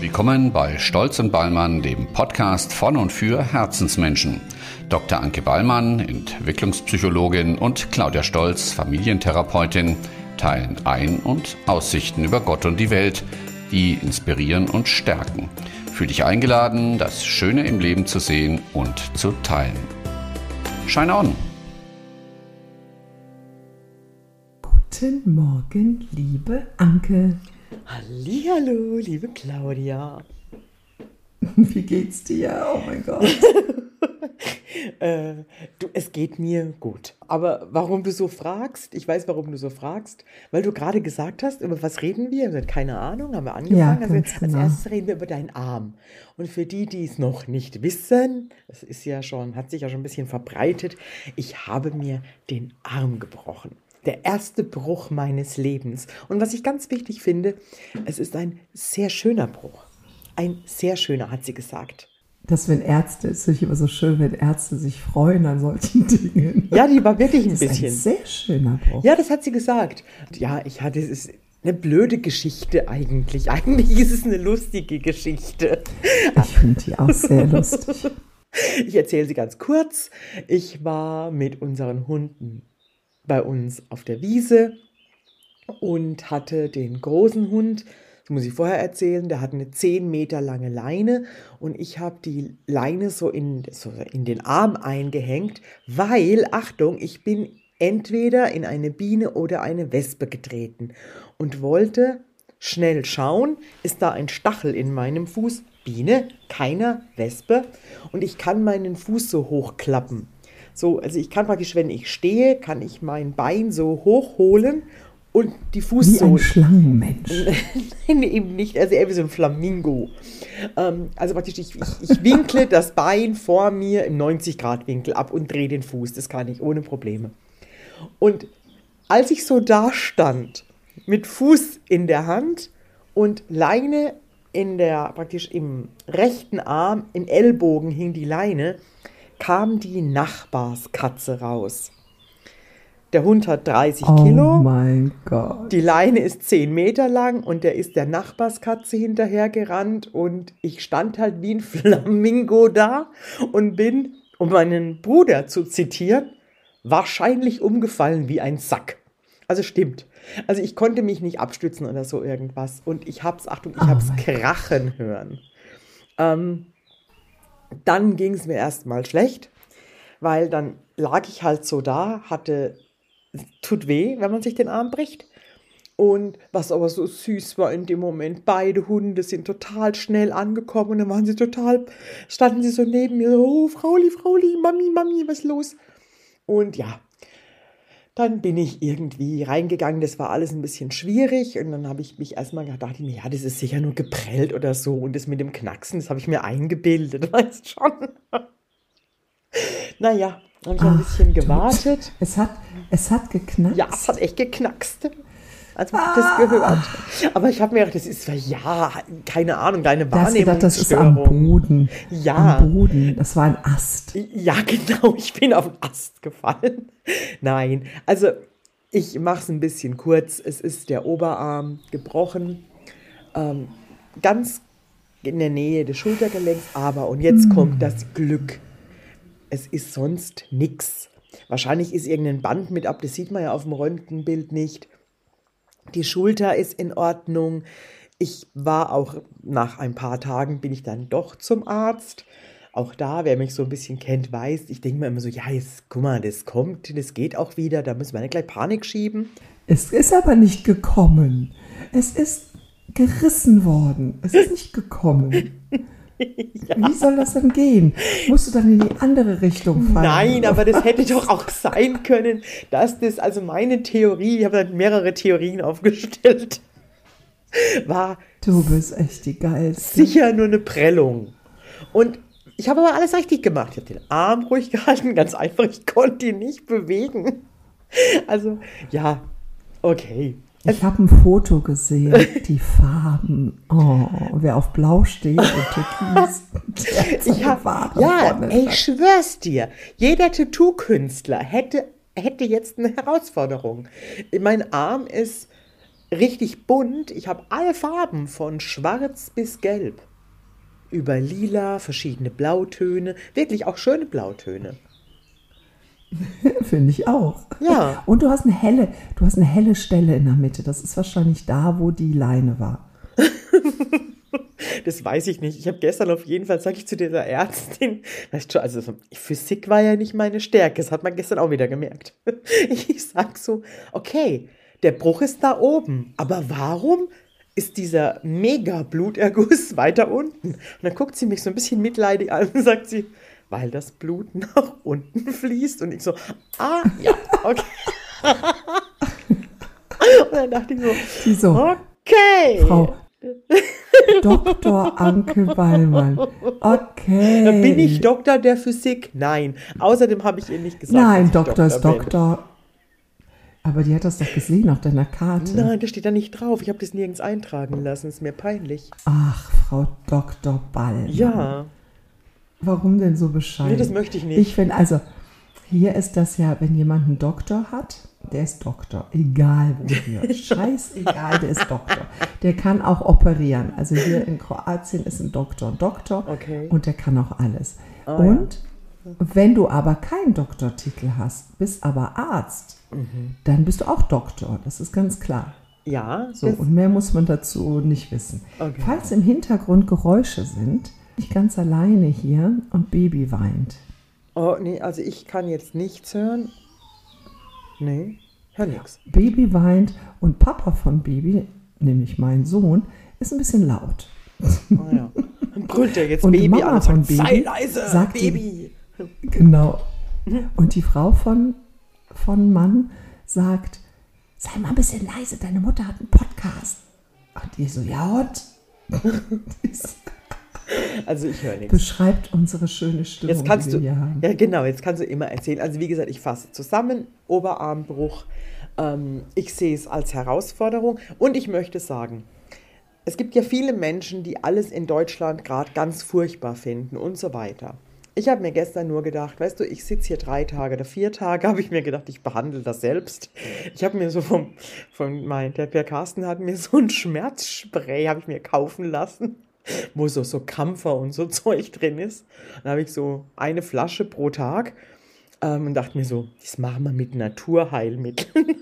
Willkommen bei Stolz und Ballmann, dem Podcast von und für Herzensmenschen. Dr. Anke Ballmann, Entwicklungspsychologin, und Claudia Stolz, Familientherapeutin, teilen Ein- und Aussichten über Gott und die Welt, die inspirieren und stärken. Fühl dich eingeladen, das Schöne im Leben zu sehen und zu teilen. Shine on! Guten Morgen, liebe Anke. Hallihallo, liebe Claudia. Wie geht's dir? Oh mein Gott. Es geht mir gut. Aber warum du so fragst, ich weiß, warum du so fragst, weil du gerade gesagt hast, über was reden wir? Keine Ahnung, haben wir angefangen. Ja, also ganz als genau. erstes reden wir über deinen Arm. Und für die, die es noch nicht wissen, es ist ja schon, hat sich ja schon ein bisschen verbreitet, ich habe mir den Arm gebrochen. Der erste Bruch meines Lebens. Und was ich ganz wichtig finde, es ist ein sehr schöner Bruch. Ein sehr schöner, hat sie gesagt. Das, wenn Ärzte, ist natürlich immer so schön, wenn Ärzte sich freuen an solchen Dingen. Ja, die war wirklich ein Das bisschen. ist ein sehr schöner Bruch. Ja, das hat sie gesagt. Ja, es ist eine blöde Geschichte eigentlich. Eigentlich ist es eine lustige Geschichte. Ich finde die auch sehr lustig. Ich erzähle sie ganz kurz. Ich war mit unseren Hunden bei uns auf der Wiese und hatte den großen Hund, das muss ich vorher erzählen, der hat eine 10 Meter lange Leine und ich habe die Leine so in den Arm eingehängt, weil, Achtung, ich bin entweder in eine Biene oder eine Wespe getreten und wollte schnell schauen, ist da ein Stachel in meinem Fuß? Biene, keiner, Wespe, und ich kann meinen Fuß so hochklappen. So, also ich kann praktisch, wenn ich stehe, kann ich mein Bein so hochholen und die Fuß Wie so. ein Schlangenmensch. Nein, eben nicht, also eher wie so ein Flamingo. Also praktisch, ich winkle das Bein vor mir im 90-Grad-Winkel ab und drehe den Fuß. Das kann ich ohne Probleme. Und als ich so da stand, mit Fuß in der Hand und Leine praktisch im rechten Arm, im Ellbogen hing die Leine, kam die Nachbarskatze raus. Der Hund hat 30 Kilo. Oh mein Gott. Die Leine ist 10 Meter lang und der ist der Nachbarskatze hinterhergerannt und ich stand halt wie ein Flamingo da und bin, um meinen Bruder zu zitieren, wahrscheinlich umgefallen wie ein Sack. Also stimmt. Also ich konnte mich nicht abstützen oder so irgendwas und ich hab's krachen hören. Dann ging es mir erstmal schlecht, weil dann lag ich halt so da, tut weh, wenn man sich den Arm bricht. Und was aber so süß war in dem Moment, beide Hunde sind total schnell angekommen und dann standen sie so neben mir, so, oh, Frauli, Mami, was ist los? Und ja, dann bin ich irgendwie reingegangen, das war alles ein bisschen schwierig und dann habe ich mich erstmal gedacht, ja, das ist sicher nur geprellt oder so und das mit dem Knacksen, das habe ich mir eingebildet, weißt schon. Naja, dann habe ich ein bisschen gewartet. Es hat geknackt. Ja, es hat echt geknackst. Also habe ich das gehört. Aber ich habe mir gedacht, das ist ja, keine Ahnung, deine Du hast gedacht, das ist Wahrnehmungsstörung. am Boden. Ja. Am Boden. Das war ein Ast. Ja, genau, ich bin auf den Ast gefallen. Nein, also ich mache es ein bisschen kurz. Es ist der Oberarm gebrochen, ganz in der Nähe des Schultergelenks. Aber, und jetzt kommt das Glück, es ist sonst nichts. Wahrscheinlich ist irgendein Band mit ab, das sieht man ja auf dem Röntgenbild nicht. Die Schulter ist in Ordnung. Ich war auch, nach ein paar Tagen bin ich dann doch zum Arzt. Auch da, wer mich so ein bisschen kennt, weiß, ich denke mir immer so, ja, jetzt, guck mal, das kommt, das geht auch wieder, da müssen wir nicht gleich Panik schieben. Es ist aber nicht gekommen. Es ist gerissen worden. Es ist nicht gekommen. Ja. Wie soll das denn gehen? Musst du dann in die andere Richtung fallen? Nein, aber das hätte doch auch sein können, dass das, also meine Theorie, ich habe dann mehrere Theorien aufgestellt, war Du bist echt die Geilste. sicher nur eine Prellung. Und ich habe aber alles richtig gemacht. Ich habe den Arm ruhig gehalten, ganz einfach, ich konnte ihn nicht bewegen. Also, ja, okay. Ich habe ein Foto gesehen, die Farben. Oh, wer auf Blau steht und Türkis. Ich schwör's dir, jeder Tattoo-Künstler hätte jetzt eine Herausforderung. Mein Arm ist richtig bunt. Ich habe alle Farben von schwarz bis gelb. Über lila, verschiedene Blautöne. Wirklich auch schöne Blautöne. Finde ich auch. Ja. Und du hast eine helle Stelle in der Mitte. Das ist wahrscheinlich da, wo die Leine war. Das weiß ich nicht. Ich habe gestern auf jeden Fall, sage ich zu dieser Ärztin, weißt du, also Physik war ja nicht meine Stärke. Das hat man gestern auch wieder gemerkt. Ich sag so, okay, der Bruch ist da oben. Aber warum ist dieser Mega-Bluterguss weiter unten? Und dann guckt sie mich so ein bisschen mitleidig an und sagt sie, weil das Blut nach unten fließt. Und ich so, ja, okay. Und dann dachte ich Sie so, okay. Frau Dr. Anke Ballmann. Okay. Bin ich Doktor der Physik? Nein. Außerdem habe ich ihr nicht gesagt, Nein, dass ich Doktor ist bin. Doktor. Aber die hat das doch gesehen auf deiner Karte. Nein, das steht da nicht drauf. Ich habe das nirgends eintragen lassen. Ist mir peinlich. Ach, Frau Dr. Ballmann. Ja. Warum denn so bescheiden? Nee, das möchte ich nicht. Ich finde, also, hier ist das ja, wenn jemand einen Doktor hat, der ist Doktor, egal wofür. Scheißegal, der ist Doktor. Der kann auch operieren. Also hier in Kroatien ist ein Doktor Okay. und der kann auch alles. Und wenn du aber keinen Doktortitel hast, bist aber Arzt, dann bist du auch Doktor. Das ist ganz klar. Ja. So, und mehr muss man dazu nicht wissen. Okay. Falls im Hintergrund Geräusche sind, bin ich ganz alleine hier und Baby weint. Oh, nee, also ich kann jetzt nichts hören. Nee, hör nix. Baby weint und Papa von Baby, nämlich mein Sohn, ist ein bisschen laut. Ja. Dann brüllt er jetzt Und Baby Mama an und von sagt, Baby sei leise, sagt Baby. Genau. Und die Frau von Mann sagt, sei mal ein bisschen leise, deine Mutter hat einen Podcast. Und die so, ja und? Also ich höre nichts. Beschreibt unsere schöne Stimmung, Jetzt kannst die du, wir hier haben. ja genau, jetzt kannst du immer erzählen. Also wie gesagt, ich fasse zusammen, Oberarmbruch. Ich sehe es als Herausforderung und ich möchte sagen, es gibt ja viele Menschen, die alles in Deutschland gerade ganz furchtbar finden und so weiter. Ich habe mir gestern nur gedacht, weißt du, ich sitze hier 3 Tage oder 4 Tage, habe ich mir gedacht, ich behandle das selbst. Ich habe mir so der Per Carsten hat mir so ein Schmerzspray, habe ich mir kaufen lassen, wo so Kampfer und so Zeug drin ist. Dann habe ich so eine Flasche pro Tag und dachte mir so, das machen wir mit Naturheilmitteln.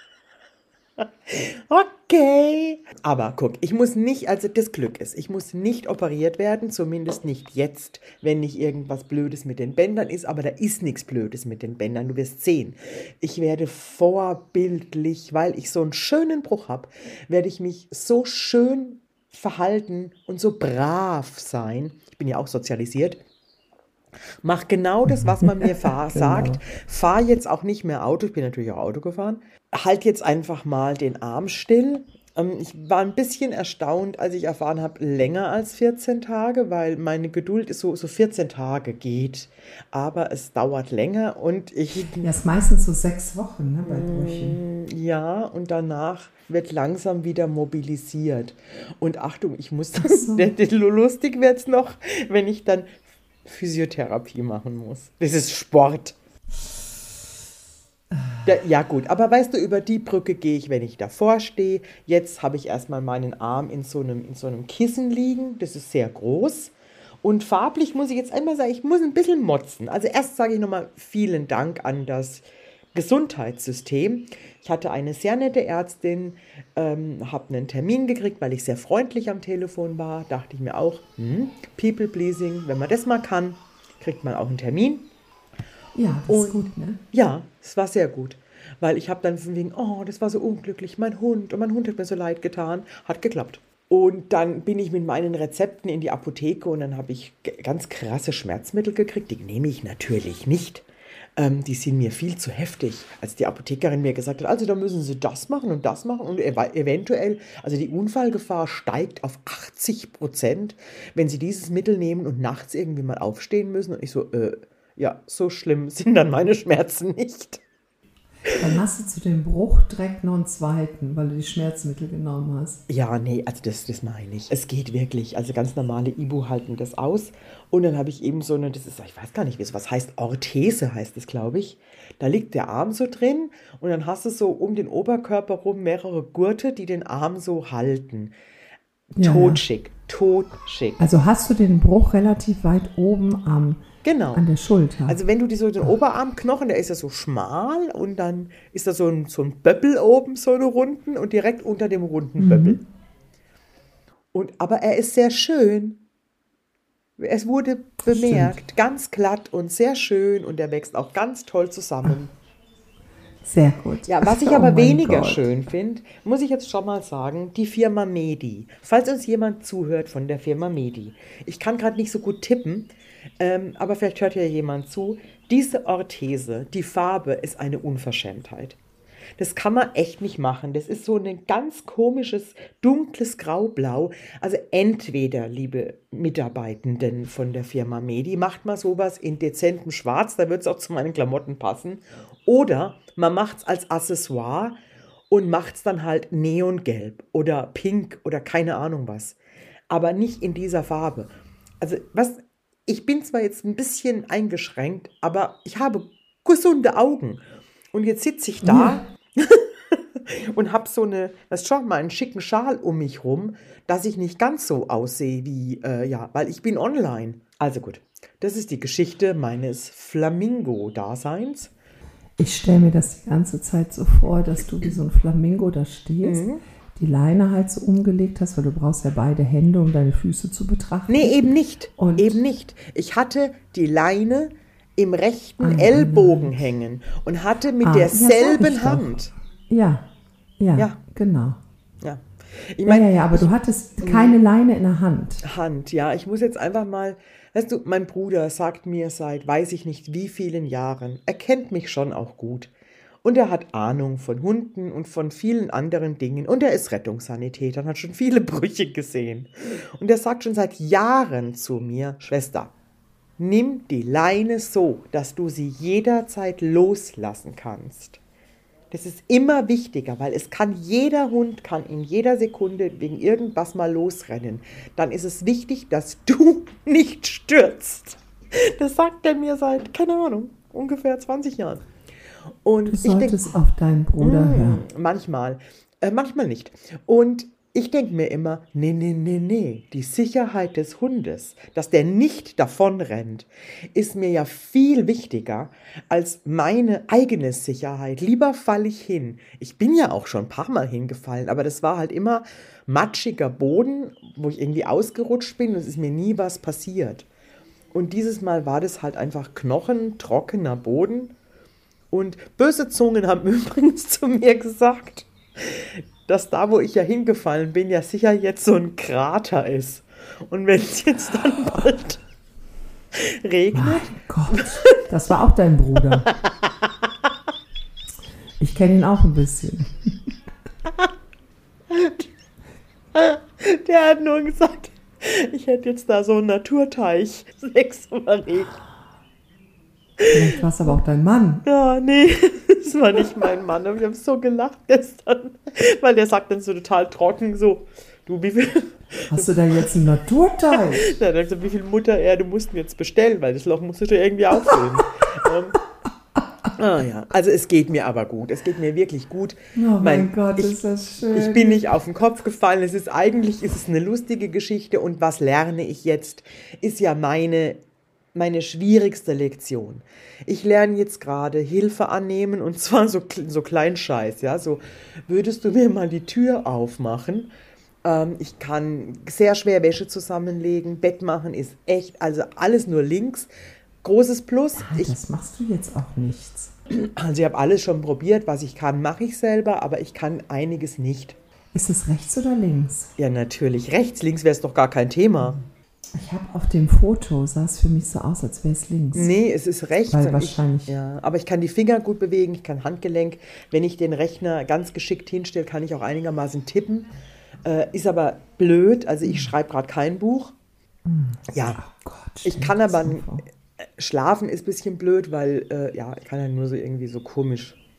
Okay. Aber guck, ich muss nicht, also das Glück ist, ich muss nicht operiert werden, zumindest nicht jetzt, wenn nicht irgendwas Blödes mit den Bändern ist, aber da ist nichts Blödes mit den Bändern, du wirst sehen. Ich werde vorbildlich, weil ich so einen schönen Bruch habe, werde ich mich so schön verhalten und so brav sein. Ich bin ja auch sozialisiert. Mach genau das, was man mir sagt. Fahr jetzt auch nicht mehr Auto. Ich bin natürlich auch Auto gefahren. Halt jetzt einfach mal den Arm still. Ich war ein bisschen erstaunt, als ich erfahren habe, länger als 14 Tage, weil meine Geduld ist so 14 Tage geht. Aber es dauert länger und ich... Ja, ist meistens so 6 Wochen, ne, bei Brüchen. Ja, und danach wird langsam wieder mobilisiert. Und Achtung, ich muss das... Lustig wird es noch, wenn ich dann Physiotherapie machen muss. Das ist Sport. Ja gut, aber weißt du, über die Brücke gehe ich, wenn ich davor stehe. Jetzt habe ich erstmal meinen Arm in so einem Kissen liegen. Das ist sehr groß. Und farblich muss ich jetzt einmal sagen, ich muss ein bisschen motzen. Also erst sage ich nochmal vielen Dank an das Gesundheitssystem. Ich hatte eine sehr nette Ärztin, habe einen Termin gekriegt, weil ich sehr freundlich am Telefon war. Dachte ich mir auch, People Pleasing, wenn man das mal kann, kriegt man auch einen Termin. Ja, das ist gut, ne? Ja, es war sehr gut. Weil ich habe dann von wegen, oh, das war so unglücklich, mein Hund hat mir so leid getan. Hat geklappt. Und dann bin ich mit meinen Rezepten in die Apotheke und dann habe ich ganz krasse Schmerzmittel gekriegt. Die nehme ich natürlich nicht. Die sind mir viel zu heftig, als die Apothekerin mir gesagt hat, also da müssen Sie das machen und eventuell, also die Unfallgefahr steigt auf 80%, wenn Sie dieses Mittel nehmen und nachts irgendwie mal aufstehen müssen. Und ich so, ja, so schlimm sind dann meine Schmerzen nicht. Dann hast du zu dem Bruch direkt noch einen zweiten, weil du die Schmerzmittel genommen hast. Ja, nee, also das meine ich. Es geht wirklich. Also ganz normale Ibu halten das aus. Und dann habe ich eben so eine, das ist, ich weiß gar nicht, was heißt, Orthese heißt es, glaube ich. Da liegt der Arm so drin und dann hast du so um den Oberkörper rum mehrere Gurte, die den Arm so halten. Ja, Totschick, totschick. Also hast du den Bruch relativ weit oben Genau. an der Schulter. Also wenn du so den Oberarmknochen, der ist ja so schmal und dann ist da so ein Böppel oben, so eine Runden und direkt unter dem runden Böppel. Aber er ist sehr schön. Es wurde bemerkt, ganz glatt und sehr schön und er wächst auch ganz toll zusammen. Sehr gut. Ja, was ich Oh aber mein weniger Gott. schön finde, muss ich jetzt schon mal sagen, die Firma Medi. Falls uns jemand zuhört von der Firma Medi. Ich kann gerade nicht so gut tippen, aber vielleicht hört ja jemand zu. Diese Orthese, die Farbe ist eine Unverschämtheit. Das kann man echt nicht machen. Das ist so ein ganz komisches, dunkles Graublau. Also entweder, liebe Mitarbeitenden von der Firma Medi, macht mal sowas in dezentem Schwarz, da wird es auch zu meinen Klamotten passen. Oder man macht es als Accessoire und macht es dann halt neongelb oder pink oder keine Ahnung was. Aber nicht in dieser Farbe. Also ich bin zwar jetzt ein bisschen eingeschränkt, aber ich habe gesunde Augen. Und jetzt sitze ich da und habe so schon mal einen schicken Schal um mich rum, dass ich nicht ganz so aussehe wie, weil ich bin online. Also gut, das ist die Geschichte meines Flamingo-Daseins. Ich stelle mir das die ganze Zeit so vor, dass du wie so ein Flamingo da stehst, die Leine halt so umgelegt hast, weil du brauchst ja beide Hände, um deine Füße zu betrachten. Nee, eben nicht. Und- Eben nicht. Ich hatte die Leine im rechten Ellbogen hängen und hatte mit derselben sag ich doch. Hand. Ja, Ja. genau. Ja. Ich Ja, meine, aber du hattest keine Leine in der Hand. Hand, ja. Ich muss jetzt einfach mal, weißt du, mein Bruder sagt mir seit weiß ich nicht wie vielen Jahren, er kennt mich schon auch gut. Und er hat Ahnung von Hunden und von vielen anderen Dingen. Und er ist Rettungssanitäter und hat schon viele Brüche gesehen. Und er sagt schon seit Jahren zu mir, Schwester, nimm die Leine so, dass du sie jederzeit loslassen kannst. Das ist immer wichtiger, weil jeder Hund kann in jeder Sekunde wegen irgendwas mal losrennen. Dann ist es wichtig, dass du nicht stürzt. Das sagt er mir seit, keine Ahnung, ungefähr 20 Jahren. Und Du solltest auf deinen Bruder hören. manchmal nicht. Und ich denke mir immer, nee, die Sicherheit des Hundes, dass der nicht davonrennt, ist mir ja viel wichtiger als meine eigene Sicherheit. Lieber falle ich hin. Ich bin ja auch schon ein paar Mal hingefallen, aber das war halt immer matschiger Boden, wo ich irgendwie ausgerutscht bin und es ist mir nie was passiert. Und dieses Mal war das halt einfach knochentrockener Boden. Und böse Zungen haben übrigens zu mir gesagt, dass da, wo ich ja hingefallen bin, ja sicher jetzt so ein Krater ist. Und wenn es jetzt dann bald regnet. Mein Gott, das war auch dein Bruder. Ich kenne ihn auch ein bisschen. Der hat nur gesagt, ich hätte jetzt da so einen Naturteich. 6 Mal Regen. Vielleicht war es aber auch dein Mann. Ja, nee, das war nicht mein Mann. Aber ich habe so gelacht gestern, weil der sagt dann so total trocken, so, du, wie viel... Hast du da jetzt einen Naturteil? Na, dann so, wie viel Muttererde musst du jetzt bestellen, weil das Loch musst du dir irgendwie auffüllen. Ja, also es geht mir aber gut. Es geht mir wirklich gut. Oh mein Gott, ist das schön. Ich bin nicht auf den Kopf gefallen. Eigentlich ist es eine lustige Geschichte. Und was lerne ich jetzt, ist ja meine schwierigste Lektion. Ich lerne jetzt gerade Hilfe annehmen und zwar so Kleinscheiß, ja, so würdest du mir mal die Tür aufmachen? Ich kann sehr schwer Wäsche zusammenlegen, Bett machen ist echt, also alles nur links. Großes Plus. Das machst du jetzt auch nichts. Also ich habe alles schon probiert, was ich kann, mache ich selber, aber ich kann einiges nicht. Ist es rechts oder links? Ja, natürlich. Rechts, links wäre es doch gar kein Thema. Ich habe auf dem Foto, sah es für mich so aus, als wäre es links. Nee, es ist rechts. Weil und wahrscheinlich. Ja, aber ich kann die Finger gut bewegen, ich kann Handgelenk. Wenn ich den Rechner ganz geschickt hinstelle, kann ich auch einigermaßen tippen. Ist aber blöd, also ich schreibe gerade kein Buch. Ja, Oh Gott, ich kann aber schlafen ist ein bisschen blöd, weil ich kann ja nur so irgendwie so komisch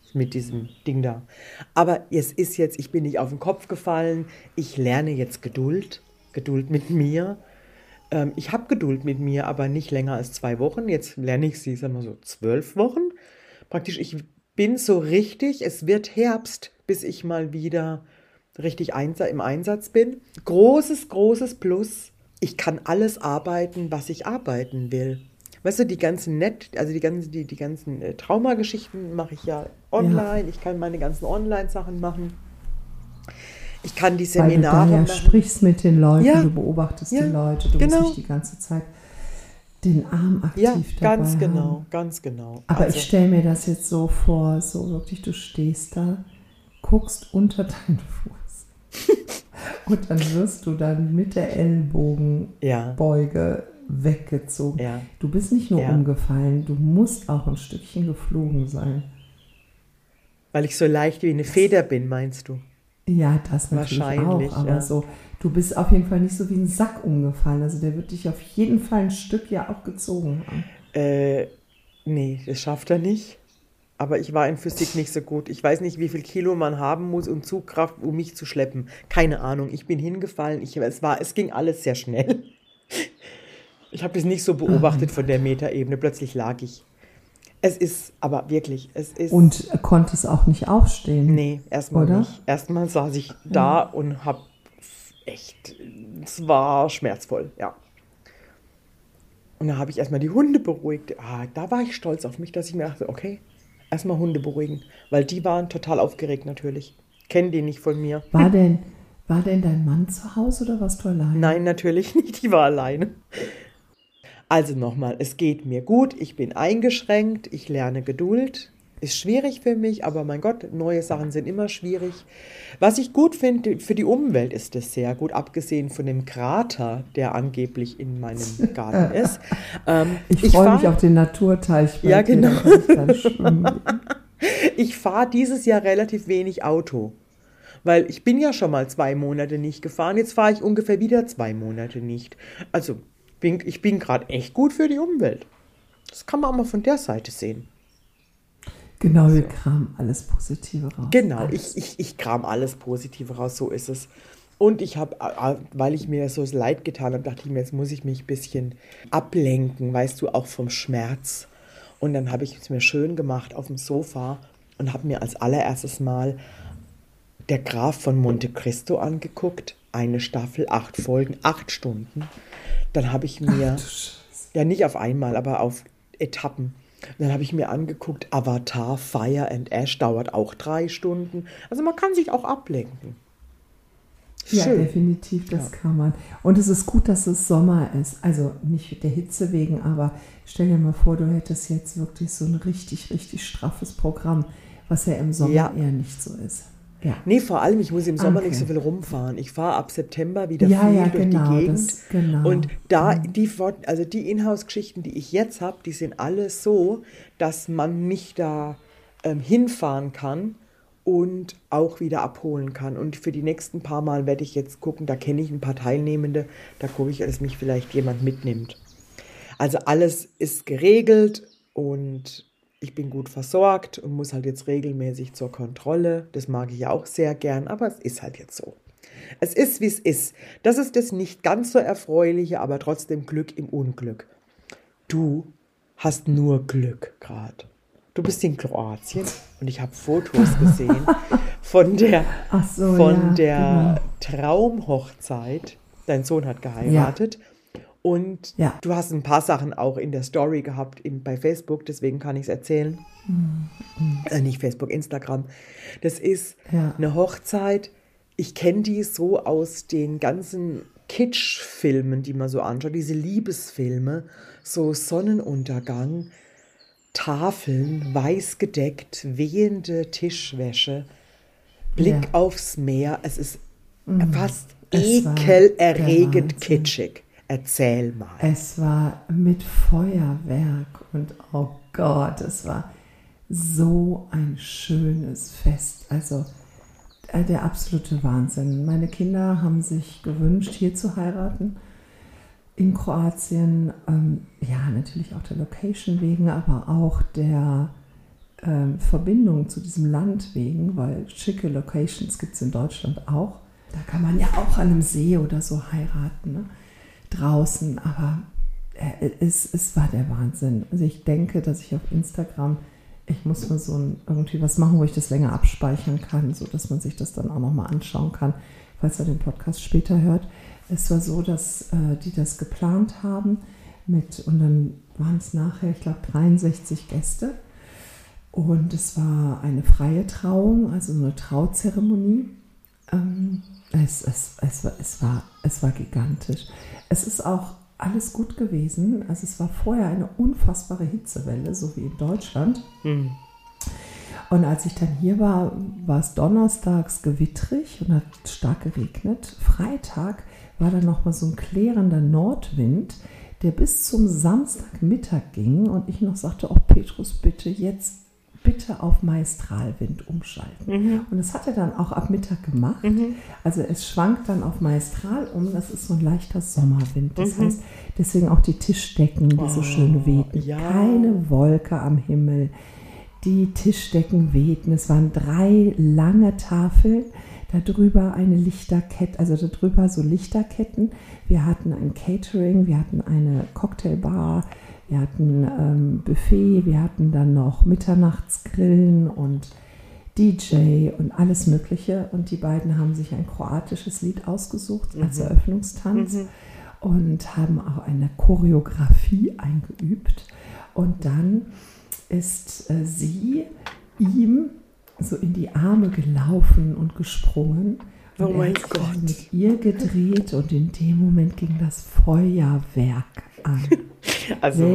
mit diesem Ding da. Aber es ist jetzt, ich bin nicht auf den Kopf gefallen. Ich lerne jetzt Geduld mit mir. Ich habe Geduld mit mir, aber nicht länger als 2 Wochen. Jetzt lerne ich sie, sagen wir so, 12 Wochen. Praktisch, ich bin so richtig, es wird Herbst, bis ich mal wieder richtig im Einsatz bin. Großes Plus. Ich kann alles arbeiten, was ich arbeiten will. Weißt du, die ganzen Traumageschichten mache ich ja online. Ja. Ich kann meine ganzen Online-Sachen machen. Ich kann die Seminare machen. Weil du sprichst mit den Leuten, ja. Du beobachtest die Leute, du musst nicht die ganze Zeit den Arm aktiv dabei haben. Ganz genau. Aber ich stelle mir das jetzt so vor, so wirklich, du stehst da, guckst unter deinen Fuß und dann wirst du dann mit der Ellbogenbeuge weggezogen. Ja. Du bist nicht nur umgefallen, du musst auch ein Stückchen geflogen sein. Weil ich so leicht wie eine Feder bin, meinst du? Ja, das natürlich auch, aber so, du bist auf jeden Fall nicht so wie ein Sack umgefallen, also der wird dich auf jeden Fall ein Stück ja auch gezogen haben. Nee, das schafft er nicht, aber ich war in Physik nicht so gut. Ich weiß nicht, wie viel Kilo man haben muss und Zugkraft, um mich zu schleppen. Keine Ahnung, ich bin hingefallen, es ging alles sehr schnell. Ich habe das nicht so beobachtet von der Metaebene, plötzlich lag ich. Es ist aber wirklich, Und konntest auch nicht aufstehen? Nee, erstmal nicht. Erstmal saß ich da und habe es war schmerzvoll, ja. Und dann habe ich erstmal die Hunde beruhigt. Da war ich stolz auf mich, dass ich mir dachte, okay, erstmal Hunde beruhigen. Weil die waren total aufgeregt natürlich. Kennen die nicht von mir. War denn dein Mann zu Hause oder warst du alleine? Nein, natürlich nicht, die war alleine. Also nochmal, es geht mir gut, ich bin eingeschränkt, ich lerne Geduld. Ist schwierig für mich, aber mein Gott, neue Sachen sind immer schwierig. Was ich gut finde, für die Umwelt ist es sehr gut, abgesehen von dem Krater, der angeblich in meinem Garten ist. Ich freue mich auf den Naturteich. Ja, genau. Ich fahre dieses Jahr relativ wenig Auto, weil ich bin ja schon mal 2 Monate nicht gefahren, jetzt fahre ich ungefähr wieder 2 Monate nicht. Also ich bin gerade echt gut für die Umwelt. Das kann man auch mal von der Seite sehen. Genau, wir kramen alles Positive raus. Genau, ich kram alles Positive raus, so ist es. Und ich habe, weil ich mir so leid getan habe, dachte ich mir, jetzt muss ich mich ein bisschen ablenken, weißt du, auch vom Schmerz. Und dann habe ich es mir schön gemacht auf dem Sofa und habe mir als allererstes Mal Der Graf von Monte Cristo angeguckt. Eine Staffel, 8 Folgen, 8 Stunden. Dann habe ich mir, ja nicht auf einmal, aber auf Etappen. Dann habe ich mir angeguckt, Avatar, Fire and Ash, dauert auch 3 Stunden. Also man kann sich auch ablenken. Ja, definitiv, das kann man. Und es ist gut, dass es Sommer ist. Also nicht der Hitze wegen, aber stell dir mal vor, du hättest jetzt wirklich so ein richtig, richtig straffes Programm, was ja im Sommer eher nicht so ist. Ja. Nee, vor allem, ich muss im Sommer nicht so viel rumfahren. Ich fahre ab September wieder viel durch die Gegend. Und da, die Inhouse-Geschichten, die ich jetzt habe, die sind alle so, dass man mich da hinfahren kann und auch wieder abholen kann. Und für die nächsten paar Mal werde ich jetzt gucken, da kenne ich ein paar Teilnehmende, da gucke ich, dass mich vielleicht jemand mitnimmt. Also alles ist geregelt und ich bin gut versorgt und muss halt jetzt regelmäßig zur Kontrolle. Das mag ich ja auch sehr gern, aber es ist halt jetzt so. Es ist, wie es ist. Das ist das nicht ganz so Erfreuliche, aber trotzdem Glück im Unglück. Du hast nur Glück gerade. Du bist in Kroatien und ich habe Fotos gesehen von der Traumhochzeit. Dein Sohn hat geheiratet. Ja. Und du hast ein paar Sachen auch in der Story gehabt bei Facebook, deswegen kann ich es erzählen. Nicht Facebook, Instagram. Das ist eine Hochzeit. Ich kenne die so aus den ganzen Kitsch-Filmen, die man so anschaut, diese Liebesfilme, so Sonnenuntergang, Tafeln, weiß gedeckt, wehende Tischwäsche, Blick aufs Meer. Es ist fast ekelerregend kitschig. Erzähl mal. Es war mit Feuerwerk und oh Gott, es war so ein schönes Fest. Also der absolute Wahnsinn. Meine Kinder haben sich gewünscht, hier zu heiraten in Kroatien. Ja, natürlich auch der Location wegen, aber auch der Verbindung zu diesem Land wegen, weil schicke Locations gibt es in Deutschland auch. Da kann man ja auch an einem See oder so heiraten, ne? Draußen, aber es war der Wahnsinn. Also ich denke, dass ich auf Instagram, ich muss mal irgendwie was machen, wo ich das länger abspeichern kann, sodass man sich das dann auch nochmal anschauen kann, falls er den Podcast später hört. Es war so, dass die das geplant haben und dann waren es nachher, ich glaube, 63 Gäste. Und es war eine freie Trauung, also eine Trauzeremonie. Es war gigantisch. Es ist auch alles gut gewesen. Also es war vorher eine unfassbare Hitzewelle, so wie in Deutschland. Mhm. Und als ich dann hier war, war es donnerstags gewittrig und hat stark geregnet. Freitag war dann nochmal so ein klärender Nordwind, der bis zum Samstagmittag ging. Und ich noch sagte, oh Petrus, bitte auf Maestralwind umschalten. Mhm. Und das hat er dann auch ab Mittag gemacht. Mhm. Also es schwankt dann auf Maestral um. Das ist so ein leichter Sommerwind. Das heißt, deswegen auch die Tischdecken, die so schön wehten. Ja. Keine Wolke am Himmel. Die Tischdecken wehten. Es waren 3 lange Tafeln. Darüber eine Lichterkette, also darüber so Lichterketten. Wir hatten ein Catering, wir hatten eine Cocktailbar, wir hatten Buffet, wir hatten dann noch Mitternachtsgrillen und DJ und alles Mögliche. Und die beiden haben sich ein kroatisches Lied ausgesucht als Eröffnungstanz und haben auch eine Choreografie eingeübt. Und dann ist sie ihm so in die Arme gelaufen und gesprungen. Und oh mein Gott. Er hat mit ihr gedreht und in dem Moment ging das Feuerwerk an. Also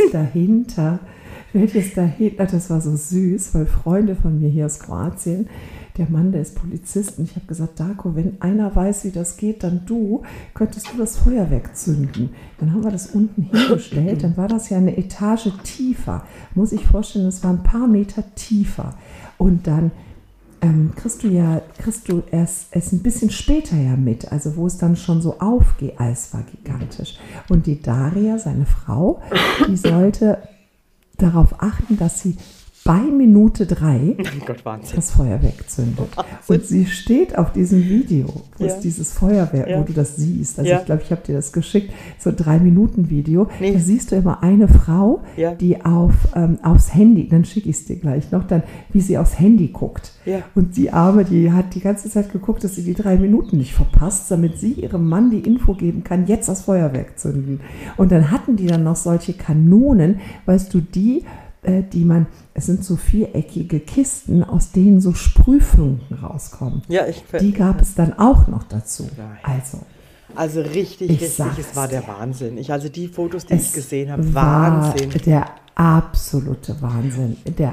welches dahinter, das war so süß, weil Freunde von mir hier aus Kroatien, der Mann, der ist Polizist, und ich habe gesagt, Darko, wenn einer weiß, wie das geht, dann könntest du das Feuerwerk zünden. Dann haben wir das unten hingestellt, dann war das ja eine Etage tiefer. Muss ich vorstellen, das war ein paar Meter tiefer. Und dann kriegst du erst ein bisschen später ja mit, also wo es dann schon so aufgeht. Es war gigantisch. Und die Daria, seine Frau, die sollte darauf achten, dass sie bei Minute 3 das Feuerwerk zündet. Und sie steht auf diesem Video, wo es dieses Feuerwerk, wo du das siehst. Also ich glaube, ich habe dir das geschickt, so 3-Minuten-Video. Nee. Da siehst du immer eine Frau, die aufs Handy, dann schicke ich es dir gleich noch, dann wie sie aufs Handy guckt. Ja. Und die Arme, die hat die ganze Zeit geguckt, dass sie die 3 Minuten nicht verpasst, damit sie ihrem Mann die Info geben kann, jetzt das Feuerwerk zünden. Und dann hatten die dann noch solche Kanonen, weißt du, es sind so viereckige Kisten, aus denen so Sprühfunken rauskommen. Ja, die gab es dann auch noch dazu. Also richtig, es war der Wahnsinn. Also die Fotos, die ich gesehen habe, Wahnsinn. Der absolute Wahnsinn.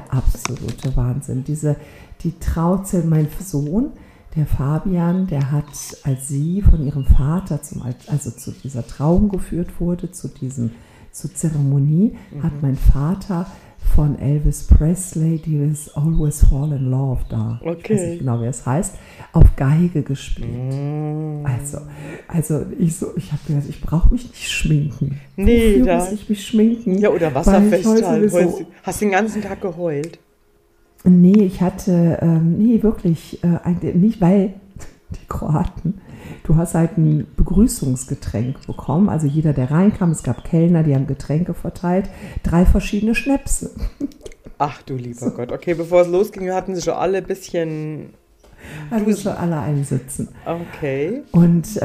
Die Trauze, mein Sohn, der Fabian, der hat, als sie von ihrem Vater zu dieser Trauung geführt wurde, zur Zeremonie, hat mein Vater von Elvis Presley, die ist Always Fall in Love da. Okay. Ich weiß nicht genau, wie es heißt, auf Geige gespielt. Also ich habe gedacht, ich brauche mich nicht schminken. Nee, wofür muss ich mich schminken? Ja, oder Wasser festhalten. Hast du den ganzen Tag geheult? Nee, ich hatte, wirklich, nicht, weil die Kroaten, du hast halt ein Begrüßungsgetränk bekommen, also jeder, der reinkam, es gab Kellner, die haben Getränke verteilt, 3 verschiedene Schnäpse. Ach du lieber Gott, okay, bevor es losging, hatten sie schon alle ein bisschen... Hatten schon alle einsitzen. Okay. Und ich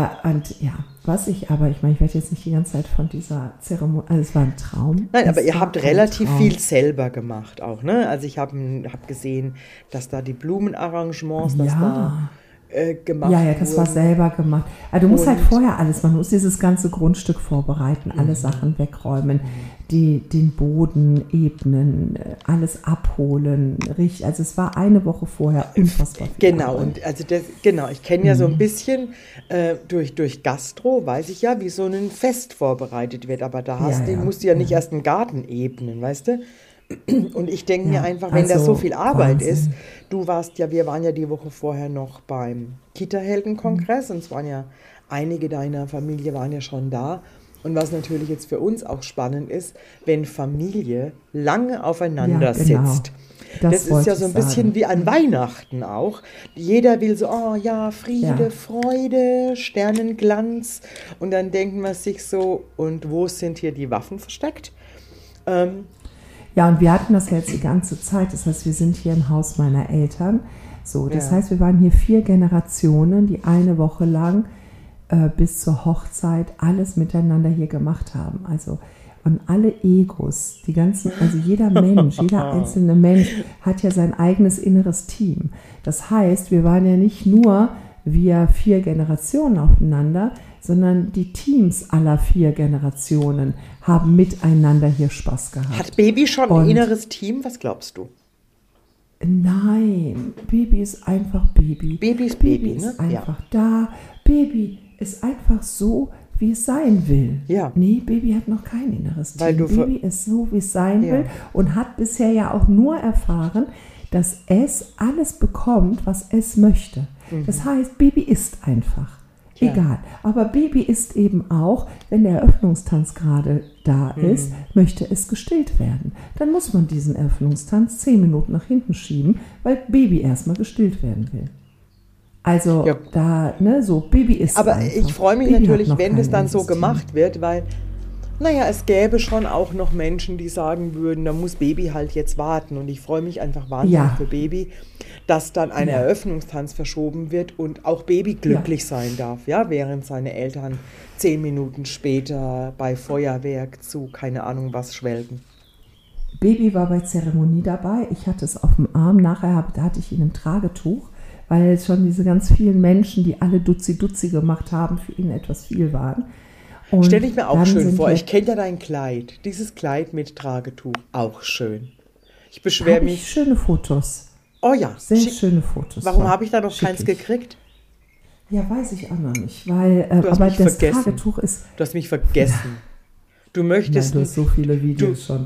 werde jetzt nicht die ganze Zeit von dieser Zeremonie, also es war ein Traum. Nein, aber ihr habt relativ viel selber gemacht auch, ne? Also ich hab gesehen, dass da die Blumenarrangements, gemacht wurden. Ja, das war selber gemacht. Also du musst halt vorher alles machen, du musst dieses ganze Grundstück vorbereiten, alle Sachen wegräumen, den Boden ebnen, alles abholen. Also es war eine Woche vorher unfassbar viel. Genau, und also ich kenne ja so ein bisschen durch Gastro, weiß ich ja, wie so ein Fest vorbereitet wird, aber musst du ja nicht erst einen Garten ebnen, weißt du? Und ich denke mir einfach, wenn das so viel Arbeit ist, wir waren ja die Woche vorher noch beim Kita-Helden-Kongress und es waren ja einige deiner Familie waren ja schon da Und was natürlich jetzt für uns auch spannend ist, wenn Familie lange aufeinander sitzt. Das ist ja so ein bisschen wie an Weihnachten auch. Jeder will so, oh ja, Friede, Freude, Sternenglanz. Und dann denkt man sich so, und wo sind hier die Waffen versteckt? Ja, und wir hatten das ja jetzt die ganze Zeit. Das heißt, wir sind hier im Haus meiner Eltern. So, das heißt, wir waren hier 4 Generationen, die eine Woche lang bis zur Hochzeit alles miteinander hier gemacht haben. Also, und alle Egos, die ganzen, also jeder Mensch, jeder einzelne Mensch hat ja sein eigenes inneres Team. Das heißt, wir waren ja nicht nur wir 4 Generationen aufeinander, sondern die Teams aller 4 Generationen haben miteinander hier Spaß gehabt. Hat Baby schon ein inneres Team? Was glaubst du? Nein, Baby ist einfach Baby. Baby ist Baby, ist ne? einfach da. Baby ist einfach so, wie es sein will. Ja. Nee, Baby hat noch kein inneres Team. Baby ist so, wie es sein will und hat bisher ja auch nur erfahren, dass es alles bekommt, was es möchte. Das heißt, Baby ist einfach. Egal. Aber Baby ist eben auch, wenn der Eröffnungstanz gerade da ist, möchte es gestillt werden. Dann muss man diesen Eröffnungstanz 10 Minuten nach hinten schieben, weil Baby erstmal gestillt werden will. Also da, ne, so Baby ist aber einfach. Ich freue mich Baby natürlich, wenn das dann so gemacht wird, weil, naja, es gäbe schon auch noch Menschen, die sagen würden, da muss Baby halt jetzt warten. Und ich freue mich einfach wahnsinnig für Baby, dass dann ein Eröffnungstanz verschoben wird und auch Baby glücklich sein darf, ja, während seine Eltern 10 Minuten später bei Feuerwerk zu keine Ahnung was schwelgen. Baby war bei Zeremonie dabei. Ich hatte es auf dem Arm. Nachher hatte ich ihn im Tragetuch, weil schon diese ganz vielen Menschen, die alle Duzi-Duzi gemacht haben, für ihn etwas viel waren. Stell ich mir auch schön vor. Ich kenne ja dein Kleid. Dieses Kleid mit Tragetuch. Auch schön. Ich beschwere mich. Schöne Fotos. Oh ja. Sehr schöne Fotos. Warum habe ich da noch keins gekriegt? Ja, weiß ich auch noch nicht. Weil, aber das Tragetuch ist... Du hast mich vergessen. Du möchtest... Nein, du hast so viele Videos schon.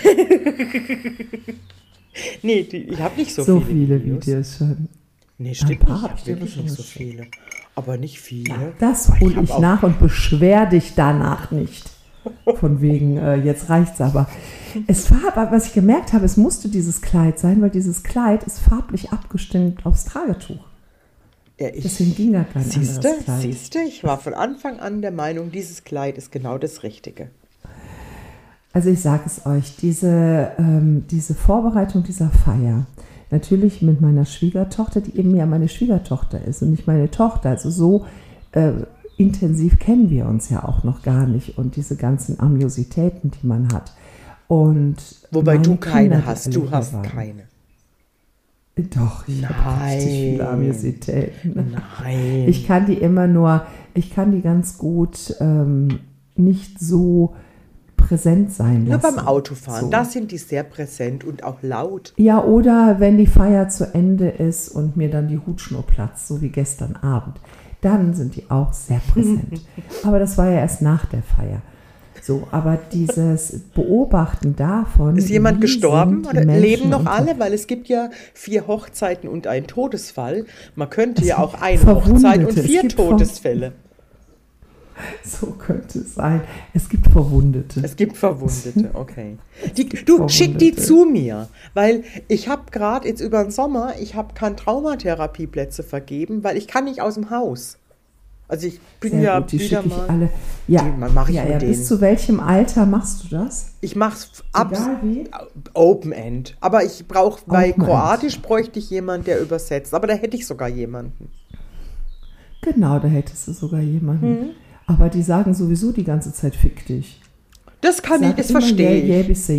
Nee, ich habe nicht so viele Videos schon. Nee, stimmt nicht. Ich habe wirklich nicht so viele. Aber nicht viele. Ja, das hole ich nach und beschwer dich danach nicht. Von wegen, jetzt reicht's aber. Es war aber, was ich gemerkt habe, es musste dieses Kleid sein, weil dieses Kleid ist farblich abgestimmt aufs Tragetuch. Ja, deswegen ging da kein anderes Kleid. Siehste, ich war von Anfang an der Meinung, dieses Kleid ist genau das Richtige. Also ich sage es euch, diese Vorbereitung dieser Feier, natürlich mit meiner Schwiegertochter, die eben ja meine Schwiegertochter ist und nicht meine Tochter, also so intensiv kennen wir uns ja auch noch gar nicht und diese ganzen Amüsitäten, die man hat. Und wobei du keine hast, du hast keine. Doch, ich habe richtig viele Amüsitäten. Nein. Ich kann die ganz gut nicht so präsent sein lassen. Nur beim Autofahren, da sind die sehr präsent und auch laut. Ja, oder wenn die Feier zu Ende ist und mir dann die Hutschnur platzt, so wie gestern Abend, dann sind die auch sehr präsent. Aber das war ja erst nach der Feier. So, aber dieses Beobachten davon... Ist jemand gestorben oder leben noch alle? Weil es gibt ja 4 Hochzeiten und einen Todesfall. Man könnte ja auch eine Hochzeit und 4 Todesfälle. So könnte es sein. Es gibt Verwundete. Es gibt Verwundete, okay. Schick die zu mir, weil ich habe gerade jetzt über den Sommer, ich habe keine Traumatherapieplätze vergeben, weil ich kann nicht aus dem Haus. Also ich bin sehr ja gut, die wieder mal... Alle. Ja, mach ich mit denen. Bis zu welchem Alter machst du das? Ich mache es Open End. Aber ich brauche, bei Kroatisch bräuchte ich jemanden, der übersetzt. Aber da hätte ich sogar jemanden. Genau, da hättest du sogar jemanden. Aber die sagen sowieso die ganze Zeit, fick dich. Das verstehe ich.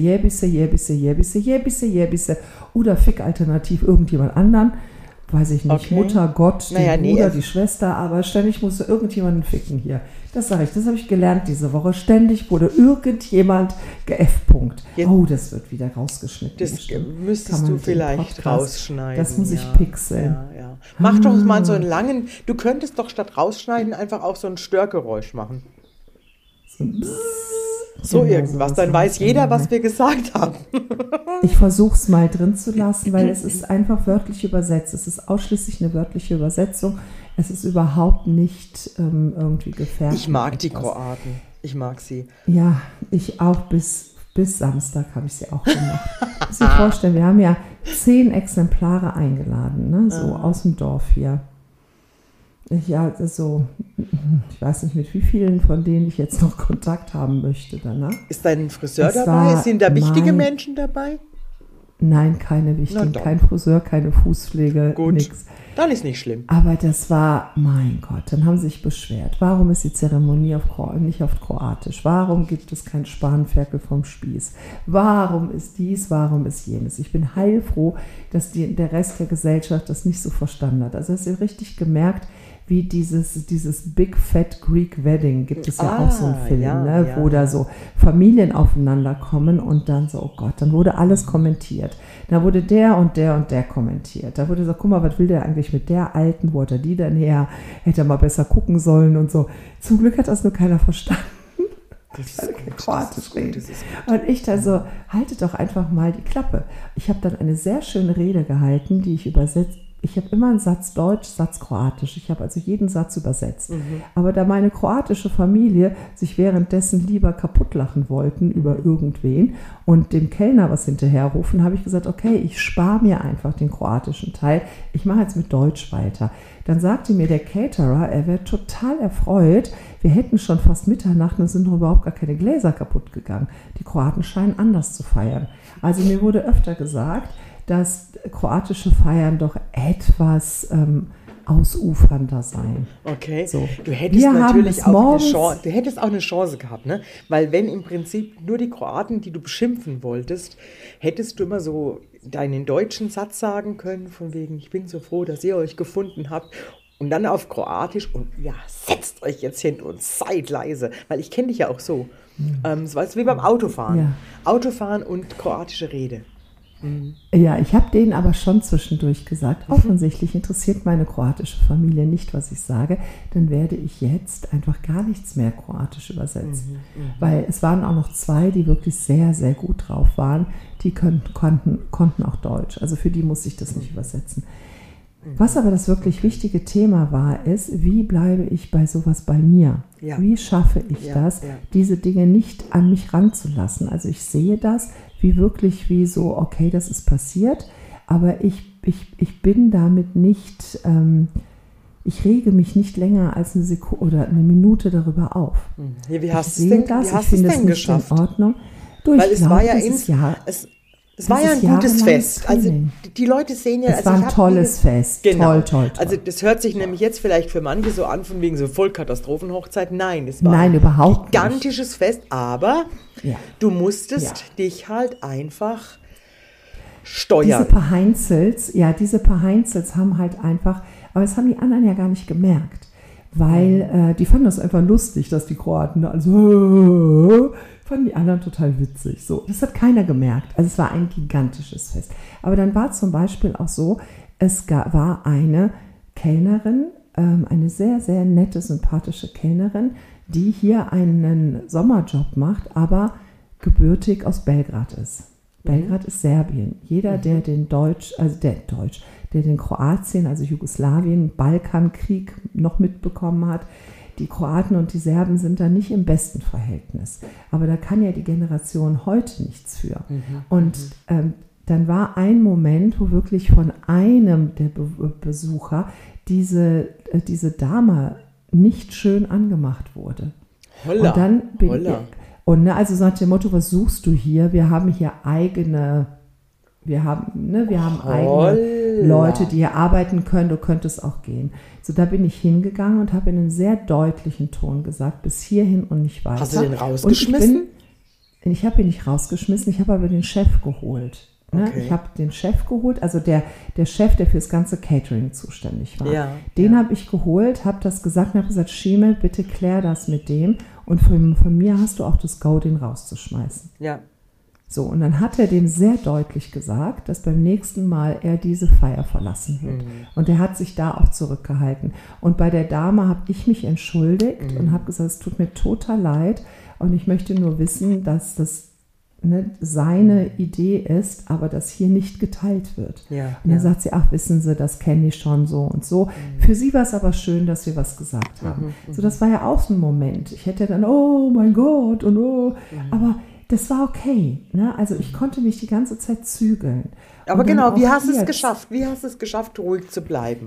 Jäbisse. Oder fick alternativ irgendjemand anderen. Weiß ich nicht, okay. Mutter, Gott, den Bruder, die Schwester, aber ständig musst du irgendjemanden ficken hier. Das sage ich, das habe ich gelernt diese Woche. Ständig wurde irgendjemand ge-F-Punkt. Oh, das wird wieder rausgeschnitten. Das müsstest du vielleicht rausschneiden. Das muss ich pixeln. Ja. Mach doch mal so einen langen, du könntest doch statt rausschneiden einfach auch so ein Störgeräusch machen. So irgendwas, dann weiß jeder, was wir gesagt haben. Ich versuche es mal drin zu lassen, weil es ist einfach wörtlich übersetzt. Es ist ausschließlich eine wörtliche Übersetzung. Es ist überhaupt nicht irgendwie gefährlich. Ich mag die Kroaten. Ich mag sie. Ja, ich auch bis Samstag habe ich sie auch gemacht. Muss ich vorstellen, wir haben ja 10 Exemplare eingeladen, ne? So aus dem Dorf hier. Ich weiß nicht, mit wie vielen von denen ich jetzt noch Kontakt haben möchte danach. Ist dein Friseur dabei? Sind da wichtige Menschen dabei? Nein, keine wichtigen. Kein Friseur, keine Fußpflege, nichts. Dann ist nicht schlimm. Aber das war, mein Gott, dann haben sie sich beschwert. Warum ist die Zeremonie nicht auf Kroatisch? Warum gibt es kein Spanferkel vom Spieß? Warum ist dies, warum ist jenes? Ich bin heilfroh, dass der Rest der Gesellschaft das nicht so verstanden hat. Also hast du richtig gemerkt, wie dieses Big Fat Greek Wedding, gibt es ja auch so einen Film, wo da so Familien aufeinander kommen und dann so, oh Gott, dann wurde alles kommentiert. Da wurde der und der und der kommentiert. Da wurde gesagt, guck mal, was will der eigentlich mit der Alten? Wo hat er die denn her? Hätte er mal besser gucken sollen und so. Zum Glück hat das nur keiner verstanden. Das ist kein Kroatisch reden. Und ich da so, haltet doch einfach mal die Klappe. Ich habe dann eine sehr schöne Rede gehalten, die ich übersetzt. Ich habe immer einen Satz Deutsch, Satz Kroatisch. Ich habe also jeden Satz übersetzt. Aber da meine kroatische Familie sich währenddessen lieber kaputtlachen wollten über irgendwen und dem Kellner was hinterherrufen, habe ich gesagt, okay, ich spare mir einfach den kroatischen Teil. Ich mache jetzt mit Deutsch weiter. Dann sagte mir der Caterer, er wäre total erfreut. Wir hätten schon fast Mitternacht und sind noch überhaupt gar keine Gläser kaputt gegangen. Die Kroaten scheinen anders zu feiern. Also mir wurde öfter gesagt, dass kroatische Feiern doch etwas ausufernder sein. Okay, so. Du hättest natürlich auch eine Chance gehabt, ne? Weil wenn im Prinzip nur die Kroaten, die du beschimpfen wolltest, hättest du immer so deinen deutschen Satz sagen können, von wegen, ich bin so froh, dass ihr euch gefunden habt. Und dann auf Kroatisch und ja, setzt euch jetzt hin und seid leise, weil ich kenne dich ja auch so. So was wie beim Autofahren. Ja. Autofahren und kroatische Rede. Ja, ich habe denen aber schon zwischendurch gesagt, offensichtlich interessiert meine kroatische Familie nicht, was ich sage, dann werde ich jetzt einfach gar nichts mehr kroatisch übersetzen. Weil es waren auch noch 2, die wirklich sehr, sehr gut drauf waren, die konnten auch Deutsch. Also für die musste ich das nicht übersetzen. Was aber das wirklich wichtige Thema war, ist, wie bleibe ich bei sowas bei mir? Ja. Wie schaffe ich das, diese Dinge nicht an mich ranzulassen? Also ich sehe das wie so, okay, das ist passiert, aber ich bin damit nicht, ich rege mich nicht länger als eine Sekunde oder eine Minute darüber auf. Ja, wie hast du es denn geschafft? In Ordnung. Weil es war ja es war ja ein gutes Fest. Also die Leute sehen ja... Es war ein tolles Fest. Genau. Toll. Also das hört sich nämlich jetzt vielleicht für manche so an, von wegen so Vollkatastrophenhochzeit. Nein, es war ein gigantisches Fest, aber du musstest dich halt einfach steuern. Diese paar Heinzels haben halt einfach... Aber das haben die anderen ja gar nicht gemerkt. Weil die fanden das einfach lustig, dass die Kroaten da also... fanden die anderen total witzig. So, das hat keiner gemerkt. Also es war ein gigantisches Fest. Aber dann war zum Beispiel auch so, war eine Kellnerin, eine sehr, sehr nette, sympathische Kellnerin, die hier einen Sommerjob macht, aber gebürtig aus Belgrad ist. Belgrad ist Serbien. Jeder, der den Kroatien, also Jugoslawien, Balkankrieg noch mitbekommen hat, die Kroaten und die Serben sind da nicht im besten Verhältnis. Aber da kann ja die Generation heute nichts für. Und dann war ein Moment, wo wirklich von einem der Besucher diese Dame nicht schön angemacht wurde. Holla, und dann also so nach dem Motto, was suchst du hier? Wir haben hier eigene Leute, die hier arbeiten können, du könntest auch gehen. So, da bin ich hingegangen und habe in einem sehr deutlichen Ton gesagt, bis hierhin und nicht weiter. Hast du den rausgeschmissen? Ich habe ihn nicht rausgeschmissen, ich habe aber den Chef geholt. Ne? Okay. Ich habe den Chef geholt, also der Chef, der für das ganze Catering zuständig war. Den habe ich geholt, habe das gesagt und habe gesagt, Schimmel, bitte klär das mit dem und von mir hast du auch das Go, den rauszuschmeißen. Ja. So, und dann hat er dem sehr deutlich gesagt, dass beim nächsten Mal er diese Feier verlassen wird. Und er hat sich da auch zurückgehalten. Und bei der Dame habe ich mich entschuldigt und habe gesagt, es tut mir total leid und ich möchte nur wissen, dass das seine Idee ist, aber das hier nicht geteilt wird. Ja, und dann sagt sie, ach, wissen Sie, das kenne ich schon so und so. Für sie war es aber schön, dass wir was gesagt haben. So, das war ja auch so ein Moment. Ich hätte dann, oh mein Gott, und aber das war okay. Ne? Also ich konnte mich die ganze Zeit zügeln. Aber genau, wie hast du es geschafft? Wie hast du es geschafft, ruhig zu bleiben?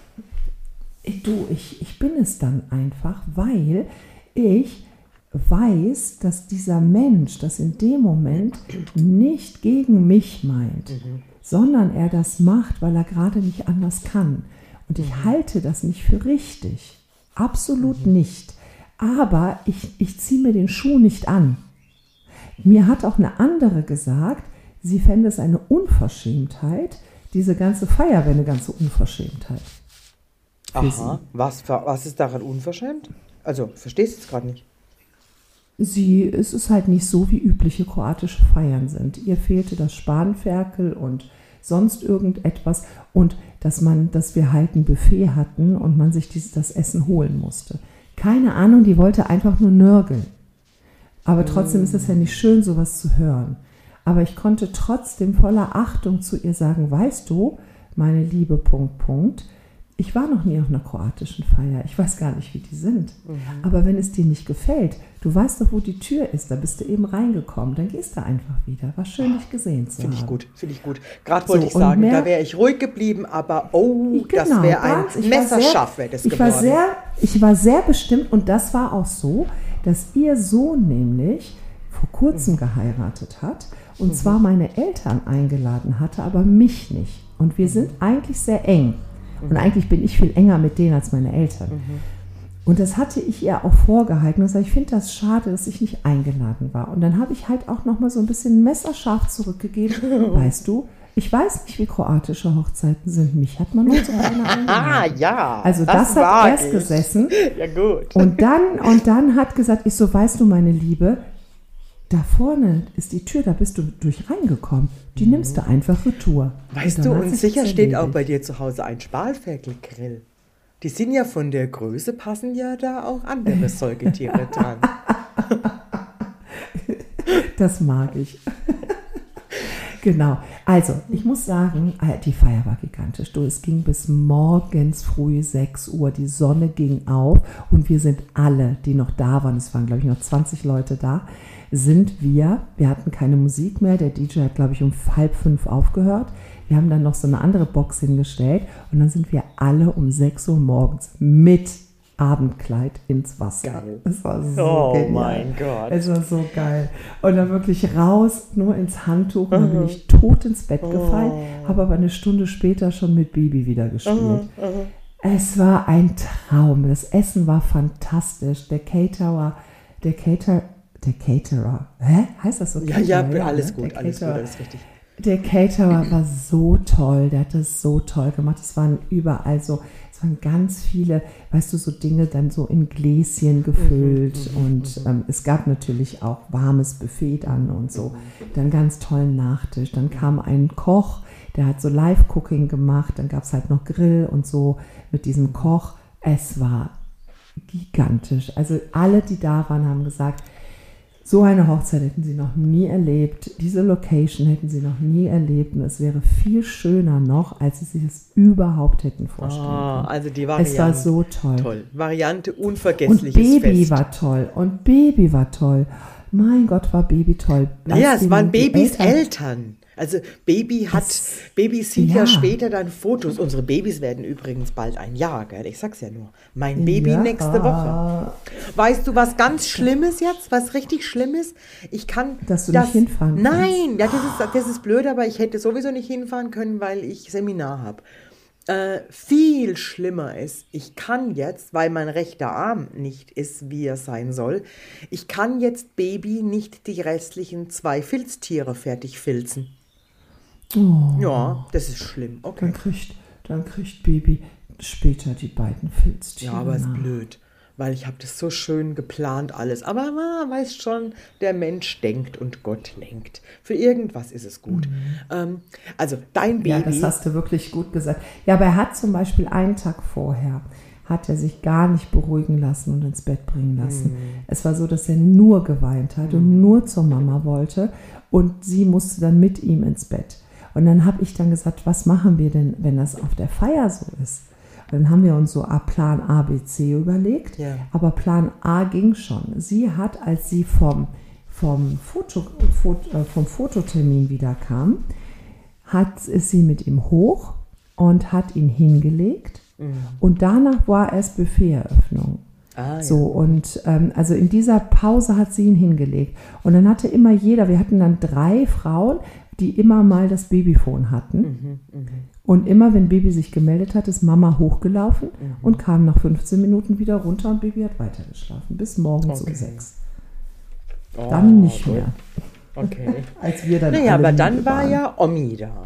Ich bin es dann einfach, weil ich weiß, dass dieser Mensch das in dem Moment nicht gegen mich meint, sondern er das macht, weil er gerade nicht anders kann. Und ich halte das nicht für richtig. Absolut nicht. Aber ich ziehe mir den Schuh nicht an. Mir hat auch eine andere gesagt, sie fände es eine Unverschämtheit, diese ganze Feier wäre eine ganze Unverschämtheit. Aha, was ist daran unverschämt? Also, verstehst du es gerade nicht? Es ist halt nicht so, wie übliche kroatische Feiern sind. Ihr fehlte das Spanferkel und sonst irgendetwas und dass wir halt ein Buffet hatten und man sich das Essen holen musste. Keine Ahnung, die wollte einfach nur nörgeln. Aber trotzdem ist es ja nicht schön, sowas zu hören. Aber ich konnte trotzdem voller Achtung zu ihr sagen, weißt du, meine Liebe, ich war noch nie auf einer kroatischen Feier. Ich weiß gar nicht, wie die sind. Aber wenn es dir nicht gefällt, du weißt doch, wo die Tür ist, da bist du eben reingekommen, dann gehst du einfach wieder. War schön, dich gesehen zu haben. Finde ich gut. Gerade wollte ich sagen, da wäre ich ruhig geblieben, aber das wäre ein Messerscharf, wäre das geworden. Ich war sehr bestimmt und das war auch so, dass ihr Sohn nämlich vor kurzem geheiratet hat und zwar meine Eltern eingeladen hatte, aber mich nicht. Und wir sind eigentlich sehr eng. Und eigentlich bin ich viel enger mit denen als meine Eltern. Und das hatte ich ihr auch vorgehalten und gesagt, ich finde das schade, dass ich nicht eingeladen war. Und dann habe ich halt auch noch mal so ein bisschen messerscharf zurückgegeben. Weißt du, ich weiß nicht, wie kroatische Hochzeiten sind. Mich hat man nur zu einer eingeladen. Ja, also das hat erst gesessen. Ja, gut. Und dann hat gesagt, ich so, weißt du, meine Liebe, da vorne ist die Tür, da bist du durch reingekommen. Die nimmst du einfach retour. Weißt du, und sicher steht auch bei dir zu Hause ein Spargelgrill. Die sind ja von der Größe, passen ja da auch andere Säugetiere dran. Das mag ich. Genau. Also, ich muss sagen, die Feier war gigantisch. Es ging bis morgens früh 6 Uhr. Die Sonne ging auf und wir sind alle, die noch da waren, es waren, glaube ich, noch 20 Leute da, wir hatten keine Musik mehr. Der DJ hat, glaube ich, um 4:30 aufgehört. Wir haben dann noch so eine andere Box hingestellt und dann sind wir alle um 6 Uhr morgens mit Abendkleid ins Wasser. Geil. Es war so genial. Mein Gott. Es war so geil. Und dann wirklich raus, nur ins Handtuch. Und dann bin ich tot ins Bett gefallen, habe aber eine Stunde später schon mit Baby wieder gespielt. Es war ein Traum. Das Essen war fantastisch. Der Caterer, heißt das so? Ja, alles gut, alles richtig. Der Caterer war so toll, der hat das so toll gemacht. Es waren überall so, es waren ganz viele, weißt du, so Dinge dann so in Gläschen gefüllt und es gab natürlich auch warmes Buffet dann und so. Dann ganz tollen Nachtisch. Dann kam ein Koch, der hat so Live-Cooking gemacht. Dann gab es halt noch Grill und so mit diesem Koch. Es war gigantisch. Also alle, die da waren, haben gesagt, so eine Hochzeit hätten sie noch nie erlebt. Diese Location hätten sie noch nie erlebt. Und es wäre viel schöner noch, als sie sich das überhaupt hätten vorstellen können. Also die Variante. Es war so toll. Variante unvergessliches Und Baby Fest. war toll. Mein Gott, war Baby toll. Ja, es waren Babys Eltern. Also Babys sieht ja später dann Fotos. Unsere Babys werden übrigens bald ein Jahr, gell? Ich sag's ja nur. Mein Baby nächste Woche. Weißt du, was ganz Schlimmes jetzt? Was richtig Schlimmes? Dass du nicht hinfahren kannst. Nein, ja, das ist blöd, aber ich hätte sowieso nicht hinfahren können, weil ich Seminar habe. Viel schlimmer ist, ich kann jetzt, weil mein rechter Arm nicht ist, wie er sein soll, ich kann jetzt Baby nicht die restlichen 2 Filztiere fertig filzen. Oh. Ja, das ist schlimm. Okay. Dann kriegt Baby später die beiden Filztiere. Ja, aber ist blöd, weil ich habe das so schön geplant alles. Aber man weiß schon, der Mensch denkt und Gott lenkt. Für irgendwas ist es gut. Also dein Baby. Ja, das hast du wirklich gut gesagt. Ja, aber er hat zum Beispiel einen Tag vorher, hat er sich gar nicht beruhigen lassen und ins Bett bringen lassen. Es war so, dass er nur geweint hat und nur zur Mama wollte und sie musste dann mit ihm ins Bett. Und dann habe ich dann gesagt, was machen wir denn, wenn das auf der Feier so ist? Und dann haben wir uns so Plan A, B, C überlegt, aber Plan A ging schon. Sie hat, als sie vom Fototermin wieder kam, ist sie mit ihm hoch und hat ihn hingelegt. Und danach war erst Buffeteröffnung. So, und also in dieser Pause hat sie ihn hingelegt. Und dann hatte immer jeder, wir hatten dann 3 Frauen, die immer mal das Babyphone hatten. Und immer, wenn Baby sich gemeldet hat, ist Mama hochgelaufen und kam nach 15 Minuten wieder runter und Baby hat weitergeschlafen, bis morgens um 6. Dann nicht mehr. Okay. Als wir dann aber dann war ja Omi da.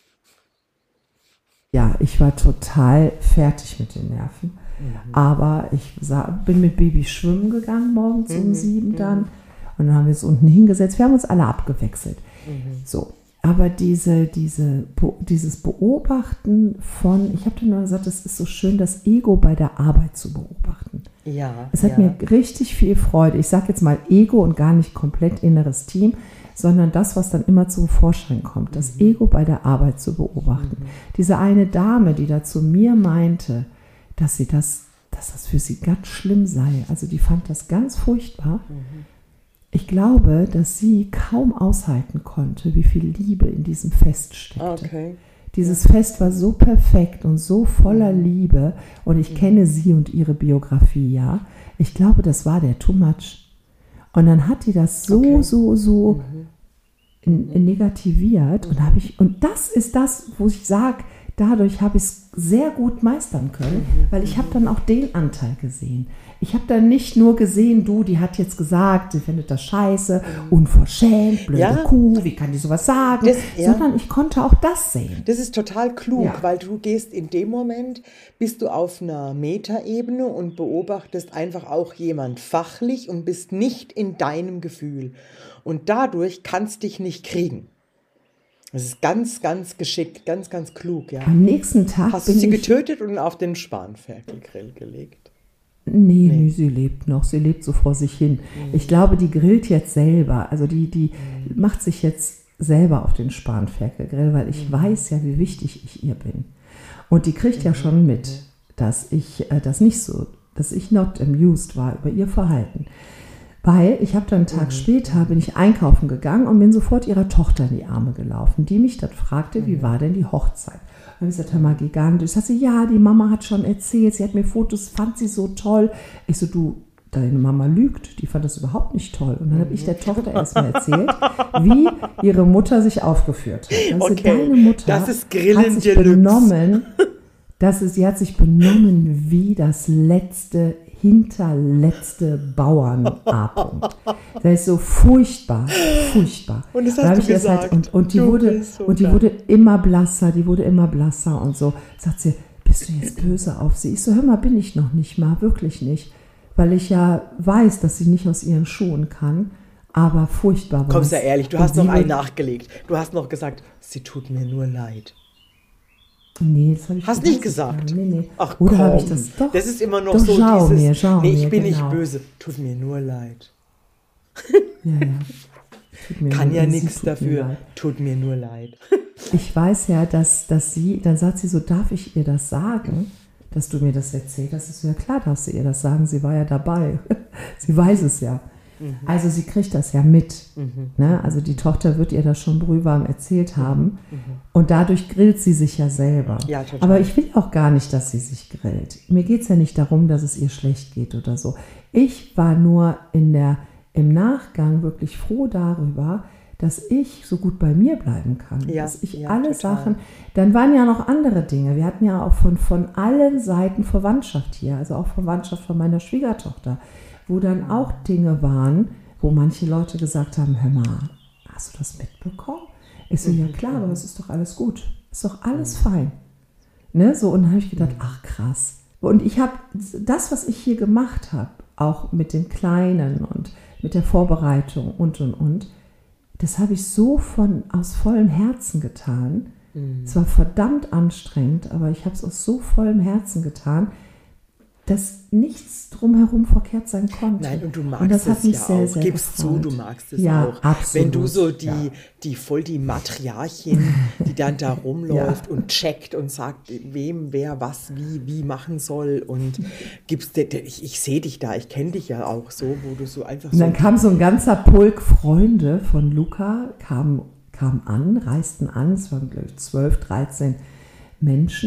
Ja, ich war total fertig mit den Nerven. Aber ich bin mit Baby schwimmen gegangen morgens um 7 dann. Und dann haben wir es unten hingesetzt. Wir haben uns alle abgewechselt. So, aber dieses Beobachten von, ich habe dann nur gesagt, es ist so schön, das Ego bei der Arbeit zu beobachten. Ja. Es hat mir richtig viel Freude. Ich sage jetzt mal Ego und gar nicht komplett inneres Team, sondern das, was dann immer zum Vorschein kommt, das Ego bei der Arbeit zu beobachten. Diese eine Dame, die da zu mir meinte, dass das für sie ganz schlimm sei. Also die fand das ganz furchtbar. Ich glaube, dass sie kaum aushalten konnte, wie viel Liebe in diesem Fest steckte. Okay. Dieses Fest war so perfekt und so voller Liebe und ich kenne sie und ihre Biografie, ja. Ich glaube, das war der too much. Und dann hat die das so negativiert und das ist das, wo ich sage, dadurch habe ich es sehr gut meistern können, weil ich habe dann auch den Anteil gesehen. Ich habe dann nicht nur gesehen, die hat jetzt gesagt, sie findet das scheiße, unverschämt, blöde Kuh, wie kann die sowas sagen, sondern ich konnte auch das sehen. Das ist total klug, weil du gehst in dem Moment, bist du auf einer Metaebene und beobachtest einfach auch jemand fachlich und bist nicht in deinem Gefühl. Und dadurch kannst dich nicht kriegen. Das ist ganz, ganz geschickt, ganz, ganz klug, ja. Am nächsten Tag hast du sie getötet und auf den Spanferkelgrill gelegt? Nee, sie lebt noch. Sie lebt so vor sich hin. Ich glaube, die grillt jetzt selber. Also die macht sich jetzt selber auf den Spanferkelgrill, weil ich weiß ja, wie wichtig ich ihr bin. Und die kriegt ja schon mit, dass ich not amused war über ihr Verhalten. Weil ich habe dann einen Tag später, bin ich einkaufen gegangen und bin sofort ihrer Tochter in die Arme gelaufen, die mich dann fragte, wie war denn die Hochzeit? Und habe ich gesagt, hör mal, gigantisch. Ich sagte, ja, die Mama hat schon erzählt, sie hat mir Fotos, fand sie so toll. Ich so, du, deine Mama lügt, die fand das überhaupt nicht toll. Und dann habe ich der Tochter erstmal erzählt, wie ihre Mutter sich aufgeführt hat. Also deine Mutter das ist Grillen hat sich benommen, sie hat sich benommen wie das hinterletzte Bauern-A-Punkt. Das ist so furchtbar. Und das hast du gesagt. Und die wurde immer blasser, und so. Sagt sie, bist du jetzt böse auf sie? Ich so, hör mal, bin ich noch nicht mal, wirklich nicht. Weil ich ja weiß, dass sie nicht aus ihren Schuhen kann, aber furchtbar war. Kommst ja ehrlich, du hast noch einen nachgelegt. Du hast noch gesagt, sie tut mir nur leid. Nee, das habe ich nicht gesagt. Nee. Ach, oder habe ich das? Doch. Das ist immer noch doch, so dieses. Schau mir, ich bin nicht böse. Tut mir nur leid. Ja. Kann ja nichts dafür. Tut mir nur leid. Ich weiß ja, dass sie, dann sagt sie so, darf ich ihr das sagen, dass du mir das erzählt hast? Das ist ja klar, darfst du ihr das sagen. Sie war ja dabei. Sie weiß es ja. Also sie kriegt das ja mit. Ne? Also die Tochter wird ihr das schon brühwarm erzählt haben. Und dadurch grillt sie sich ja selber. Ja, total. Aber ich will auch gar nicht, dass sie sich grillt. Mir geht es ja nicht darum, dass es ihr schlecht geht oder so. Ich war nur im Nachgang wirklich froh darüber, dass ich so gut bei mir bleiben kann. Ja, dass ich ja, alle total. Sachen, dann waren ja noch andere Dinge. Wir hatten ja auch von allen Seiten Verwandtschaft hier, also auch Verwandtschaft von meiner Schwiegertochter, wo dann auch Dinge waren, wo manche Leute gesagt haben, hör mal, hast du das mitbekommen? Ich so, ja klar, aber es ist doch alles gut. Ist doch alles fein. Ne? So, und dann habe ich gedacht, ach krass. Und ich habe das, was ich hier gemacht habe, auch mit den Kleinen und mit der Vorbereitung und, das habe ich so aus vollem Herzen getan. Es war verdammt anstrengend, aber ich habe es aus so vollem Herzen getan. dass nichts drumherum verkehrt sein konnte. Nein, und du magst und das hat es mich ja sehr, auch. sehr Gibst gefreut. zu, du magst es ja, auch. Absolut, wenn du so ja. die Matriarchin, die dann da rumläuft und checkt und sagt, wem, wer, was, wie machen soll und gibst ich sehe dich da, ich kenne dich ja auch so, wo du so einfach und dann kam so ein ganzer Pulk Freunde von Luca, kam an, reisten an, es waren glaube ich 12, 13 Menschen.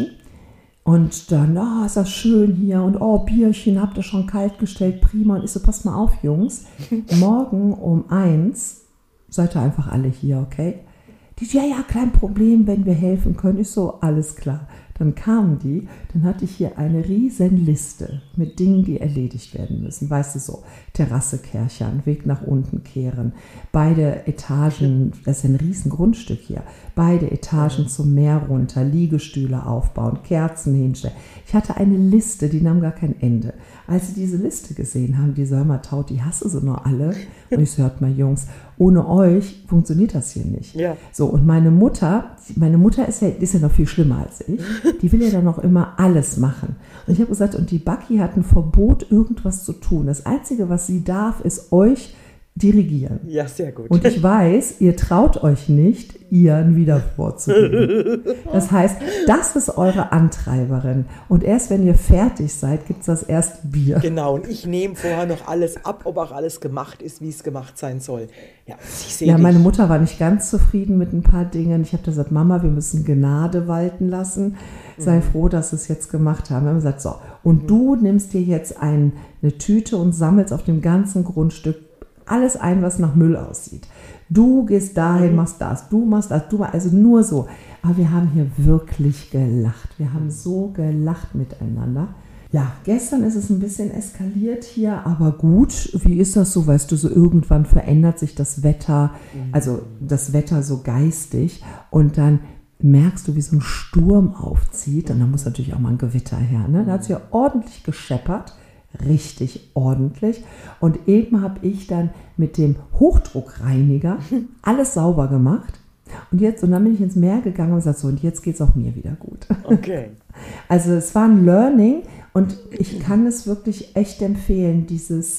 Und dann, ist das schön hier und Bierchen, habt ihr schon kalt gestellt, prima. Und ich so, pass mal auf, Jungs, morgen um 1 seid ihr einfach alle hier, okay? Die, ja, kein Problem, wenn wir helfen können. Ich so, alles klar. Dann kamen die, dann hatte ich hier eine riesen Liste mit Dingen, die erledigt werden müssen. Weißt du so, Terrasse kärchern, Weg nach unten kehren, beide Etagen, das ist ein riesen Grundstück hier, beide Etagen zum Meer runter, Liegestühle aufbauen, Kerzen hinstellen. Ich hatte eine Liste, die nahm gar kein Ende. Als sie diese Liste gesehen haben, die so, hör mal, Taut, die hasse sie nur alle. Und ich so, hört mal, Jungs, ohne euch funktioniert das hier nicht. Ja. So, und meine Mutter ist ja noch viel schlimmer als ich. Die will ja dann noch immer alles machen. Und ich habe gesagt, und die Bucky hat ein Verbot, irgendwas zu tun. Das Einzige, was sie darf, ist euch dirigieren. Ja, sehr gut. Und ich weiß, ihr traut euch nicht, ihren wieder vorzugeben. Das heißt, das ist eure Antreiberin. Und erst wenn ihr fertig seid, gibt es das erste Bier. Genau, und ich nehme vorher noch alles ab, ob auch alles gemacht ist, wie es gemacht sein soll. Ja, ich sehe Ja, dich. meine Mutter war nicht ganz zufrieden mit ein paar Dingen. Ich habe gesagt, Mama, wir müssen Gnade walten lassen. Sei froh, dass wir es jetzt gemacht haben. Wir haben gesagt, so, und du nimmst dir jetzt eine Tüte und sammelst auf dem ganzen Grundstück alles ein, was nach Müll aussieht. Du gehst dahin, machst das, du machst das, also nur so. Aber wir haben hier wirklich gelacht. Wir haben so gelacht miteinander. Ja, gestern ist es ein bisschen eskaliert hier, aber gut. Wie ist das so? Weißt du, so irgendwann verändert sich das Wetter, also das Wetter so geistig und dann merkst du, wie so ein Sturm aufzieht und dann muss natürlich auch mal ein Gewitter her. Ne? Da hat es ja ordentlich gescheppert. Richtig ordentlich. Und eben habe ich dann mit dem Hochdruckreiniger alles sauber gemacht. Und dann bin ich ins Meer gegangen und gesagt, so, und jetzt geht es auch mir wieder gut. Okay. Also es war ein Learning und ich kann es wirklich echt empfehlen,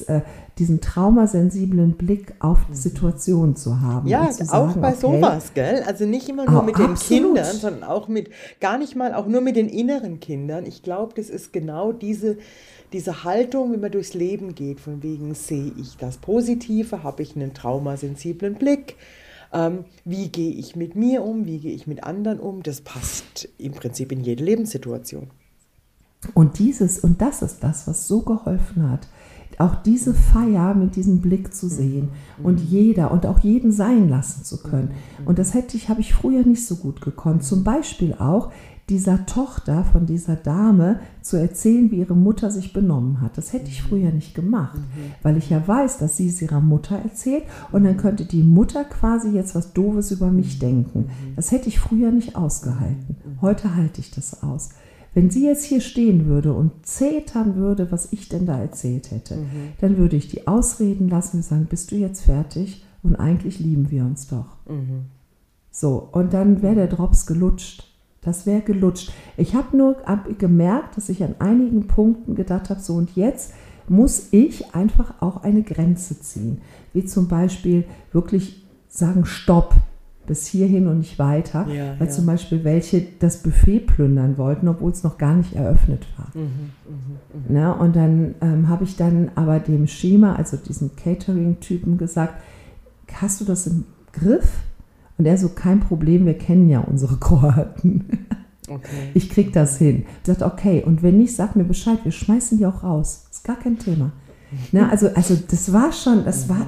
diesen traumasensiblen Blick auf die Situation zu haben. Ja, zu auch sagen, bei okay, sowas, gell? Also nicht immer nur mit den absolut. Kindern, sondern auch nur mit den inneren Kindern. Ich glaube, das ist genau diese Haltung, wenn man durchs Leben geht, von wegen sehe ich das Positive, habe ich einen traumasensiblen Blick, wie gehe ich mit mir um, wie gehe ich mit anderen um, das passt im Prinzip in jede Lebenssituation. Und das ist das, was so geholfen hat, auch diese Feier mit diesem Blick zu sehen und auch jeden sein lassen zu können. Und das habe ich früher nicht so gut gekonnt. Zum Beispiel auch dieser Tochter von dieser Dame zu erzählen, wie ihre Mutter sich benommen hat. Das hätte ich früher nicht gemacht, weil ich ja weiß, dass sie es ihrer Mutter erzählt und dann könnte die Mutter quasi jetzt was Doofes über mich denken. Das hätte ich früher nicht ausgehalten. Heute halte ich das aus. Wenn sie jetzt hier stehen würde und zetern würde, was ich denn da erzählt hätte, dann würde ich die ausreden lassen und sagen, bist du jetzt fertig? Und eigentlich lieben wir uns doch. So, und dann wäre der Drops gelutscht. Das wäre gelutscht. Ich habe nur gemerkt, dass ich an einigen Punkten gedacht habe, so und jetzt muss ich einfach auch eine Grenze ziehen. Wie zum Beispiel wirklich sagen, stopp, bis hierhin und nicht weiter. Ja, weil zum Beispiel welche das Buffet plündern wollten, obwohl es noch gar nicht eröffnet war. Na, und dann habe ich dann aber dem Schema, also diesem Catering-Typen gesagt, hast du das im Griff? Und er so, kein Problem, wir kennen ja unsere Kroaten. Okay. Ich krieg das hin. Ich sagte, okay, und wenn nicht, sag mir Bescheid, wir schmeißen die auch raus. Ist gar kein Thema. Na, also das war schon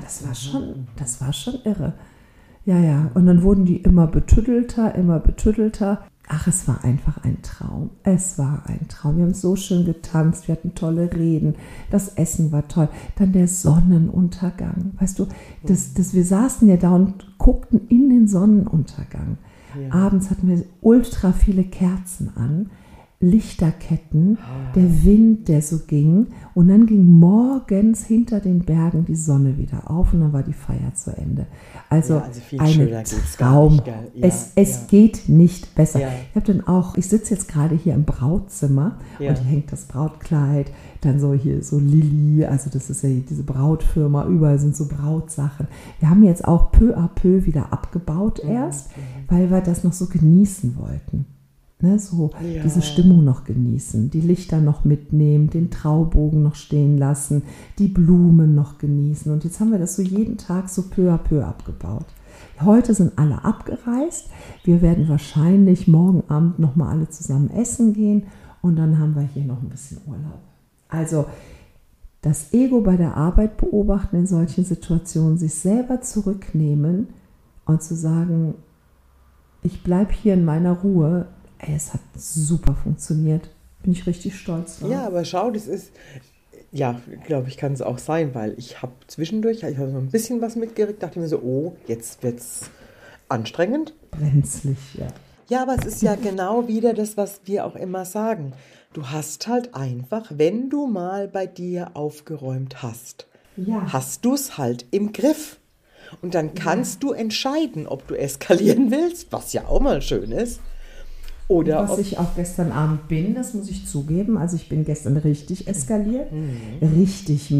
irre. Ja. Und dann wurden die immer betüddelter. Ach, es war einfach ein Traum. Wir haben so schön getanzt, wir hatten tolle Reden, das Essen war toll. Dann der Sonnenuntergang. Weißt du, wir saßen ja da und guckten in den Sonnenuntergang. Ja. Abends hatten wir ultra viele Kerzen an. Lichterketten, der Wind, der so ging. Und dann ging morgens hinter den Bergen die Sonne wieder auf und dann war die Feier zu Ende. Also ein Traum. Es geht nicht besser. Ja. Ich sitze jetzt gerade hier im Brautzimmer und hier hängt das Brautkleid, dann so hier so Lilly, also das ist ja diese Brautfirma, überall sind so Brautsachen. Wir haben jetzt auch peu à peu wieder abgebaut erst, weil wir das noch so genießen wollten. Ne, diese Stimmung noch genießen, die Lichter noch mitnehmen, den Traubogen noch stehen lassen, die Blumen noch genießen. Und jetzt haben wir das so jeden Tag so peu à peu abgebaut. Heute sind alle abgereist. Wir werden wahrscheinlich morgen Abend nochmal alle zusammen essen gehen und dann haben wir hier noch ein bisschen Urlaub. Also das Ego bei der Arbeit beobachten in solchen Situationen, sich selber zurücknehmen und zu sagen, ich bleibe hier in meiner Ruhe. Es hat super funktioniert. Bin ich richtig stolz drauf. Ja, aber schau, das ist, glaube ich, kann es auch sein, weil ich habe zwischendurch, ich habe so ein bisschen was mitgekriegt, dachte mir so, oh, jetzt wird's anstrengend. Brenzlig, ja. Ja, aber es ist ja genau wieder das, was wir auch immer sagen. Du hast halt einfach, wenn du mal bei dir aufgeräumt hast, hast du es halt im Griff. Und dann kannst du entscheiden, ob du eskalieren willst, was ja auch mal schön ist. Oder was ich auch gestern Abend bin, das muss ich zugeben. Also ich bin gestern richtig eskaliert. Richtig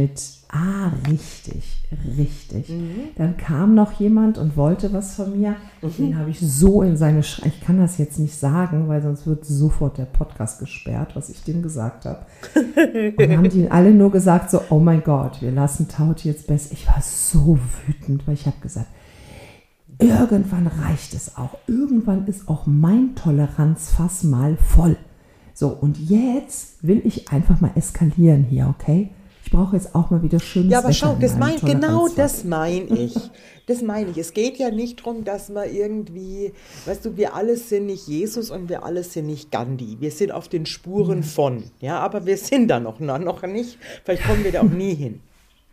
richtig. Dann kam noch jemand und wollte was von mir. Den habe ich so in seine ich kann das jetzt nicht sagen, weil sonst wird sofort der Podcast gesperrt, was ich dem gesagt habe. Und dann haben die alle nur gesagt so, oh mein Gott, wir lassen Tauti jetzt besser. Ich war so wütend, weil ich habe gesagt, irgendwann reicht es auch. Irgendwann ist auch mein Toleranzfass mal voll. So, und jetzt will ich einfach mal eskalieren hier, okay? Ich brauche jetzt auch mal wieder schönes Wetter. Ja, aber schau, das meine ich. Das meine ich. Es geht ja nicht darum, dass man irgendwie, weißt du, wir alle sind nicht Jesus und wir alle sind nicht Gandhi. Wir sind auf den Spuren von, ja, aber wir sind da noch nicht. Vielleicht kommen wir da auch nie hin.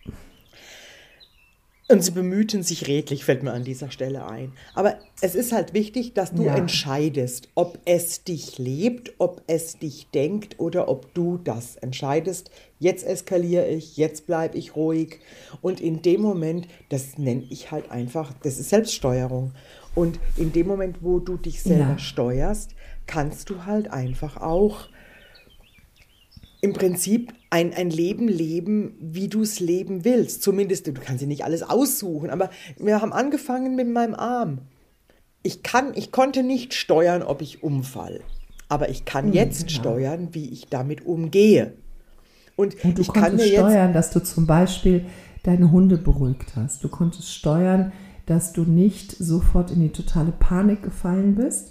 Und sie bemühten sich redlich, fällt mir an dieser Stelle ein. Aber es ist halt wichtig, dass du entscheidest, ob es dich lebt, ob es dich denkt oder ob du das entscheidest. Jetzt eskaliere ich, jetzt bleibe ich ruhig. Und in dem Moment, das nenne ich halt einfach, das ist Selbststeuerung. Und in dem Moment, wo du dich selber steuerst, kannst du halt einfach auch im Prinzip ein Leben leben, wie du es leben willst. Zumindest, du kannst dir nicht alles aussuchen, aber wir haben angefangen mit meinem Arm. Ich konnte nicht steuern, ob ich umfall, aber ich kann jetzt steuern, wie ich damit umgehe. Und du ich kann konntest steuern, dass du zum Beispiel deine Hunde beruhigt hast. Du konntest steuern, dass du nicht sofort in die totale Panik gefallen bist,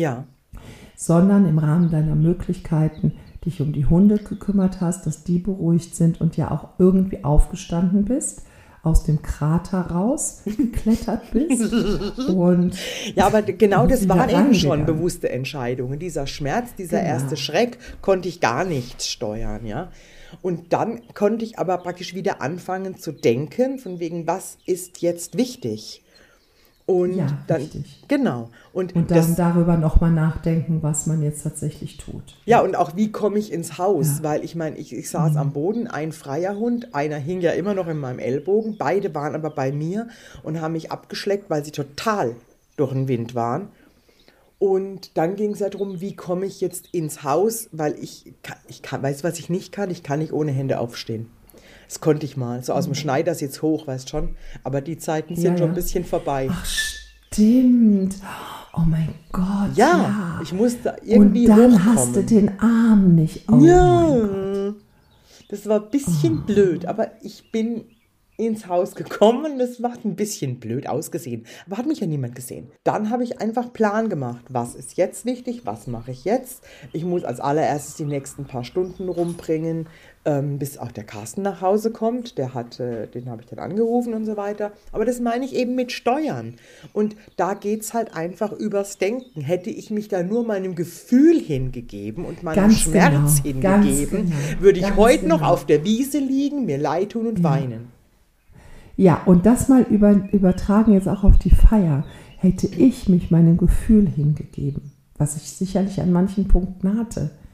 sondern im Rahmen deiner Möglichkeiten dich um die Hunde gekümmert hast, dass die beruhigt sind und ja auch irgendwie aufgestanden bist, aus dem Krater raus geklettert bist. Und ja, aber genau das waren eben schon bewusste Entscheidungen. Dieser Schmerz, dieser erste Schreck konnte ich gar nicht steuern, ja. Und dann konnte ich aber praktisch wieder anfangen zu denken, von wegen, was ist jetzt wichtig? Und dann, richtig. Genau. Und dann darüber nochmal nachdenken, was man jetzt tatsächlich tut. Ja, und auch wie komme ich ins Haus? Ja. Weil ich meine, ich saß am Boden, ein freier Hund, einer hing ja immer noch in meinem Ellbogen, beide waren aber bei mir und haben mich abgeschleckt, weil sie total durch den Wind waren. Und dann ging es ja darum, wie komme ich jetzt ins Haus, weil ich weiß, was ich nicht kann nicht ohne Hände aufstehen. Das konnte ich mal. So aus dem Schneiders jetzt hoch, weißt schon. Aber die Zeiten sind schon ein bisschen vorbei. Ach, stimmt. Oh mein Gott. Ja. Ich musste irgendwie hochkommen. Und dann hochkommen. hast du den Arm nicht. Oh ja. Das war ein bisschen blöd. Aber ich bin ins Haus gekommen. Das hat ein bisschen blöd ausgesehen. Aber hat mich ja niemand gesehen. Dann habe ich einfach Plan gemacht. Was ist jetzt wichtig? Was mache ich jetzt? Ich muss als allererstes die nächsten paar Stunden rumbringen, bis auch der Carsten nach Hause kommt. Den habe ich dann angerufen und so weiter. Aber das meine ich eben mit Steuern. Und da geht es halt einfach übers Denken. Hätte ich mich da nur meinem Gefühl hingegeben und meinem Schmerz hingegeben, würde ich heute noch auf der Wiese liegen, mir leid tun und weinen. Ja, und das mal übertragen jetzt auch auf die Feier. Hätte ich mich meinem Gefühl hingegeben, was ich sicherlich an manchen Punkten hatte,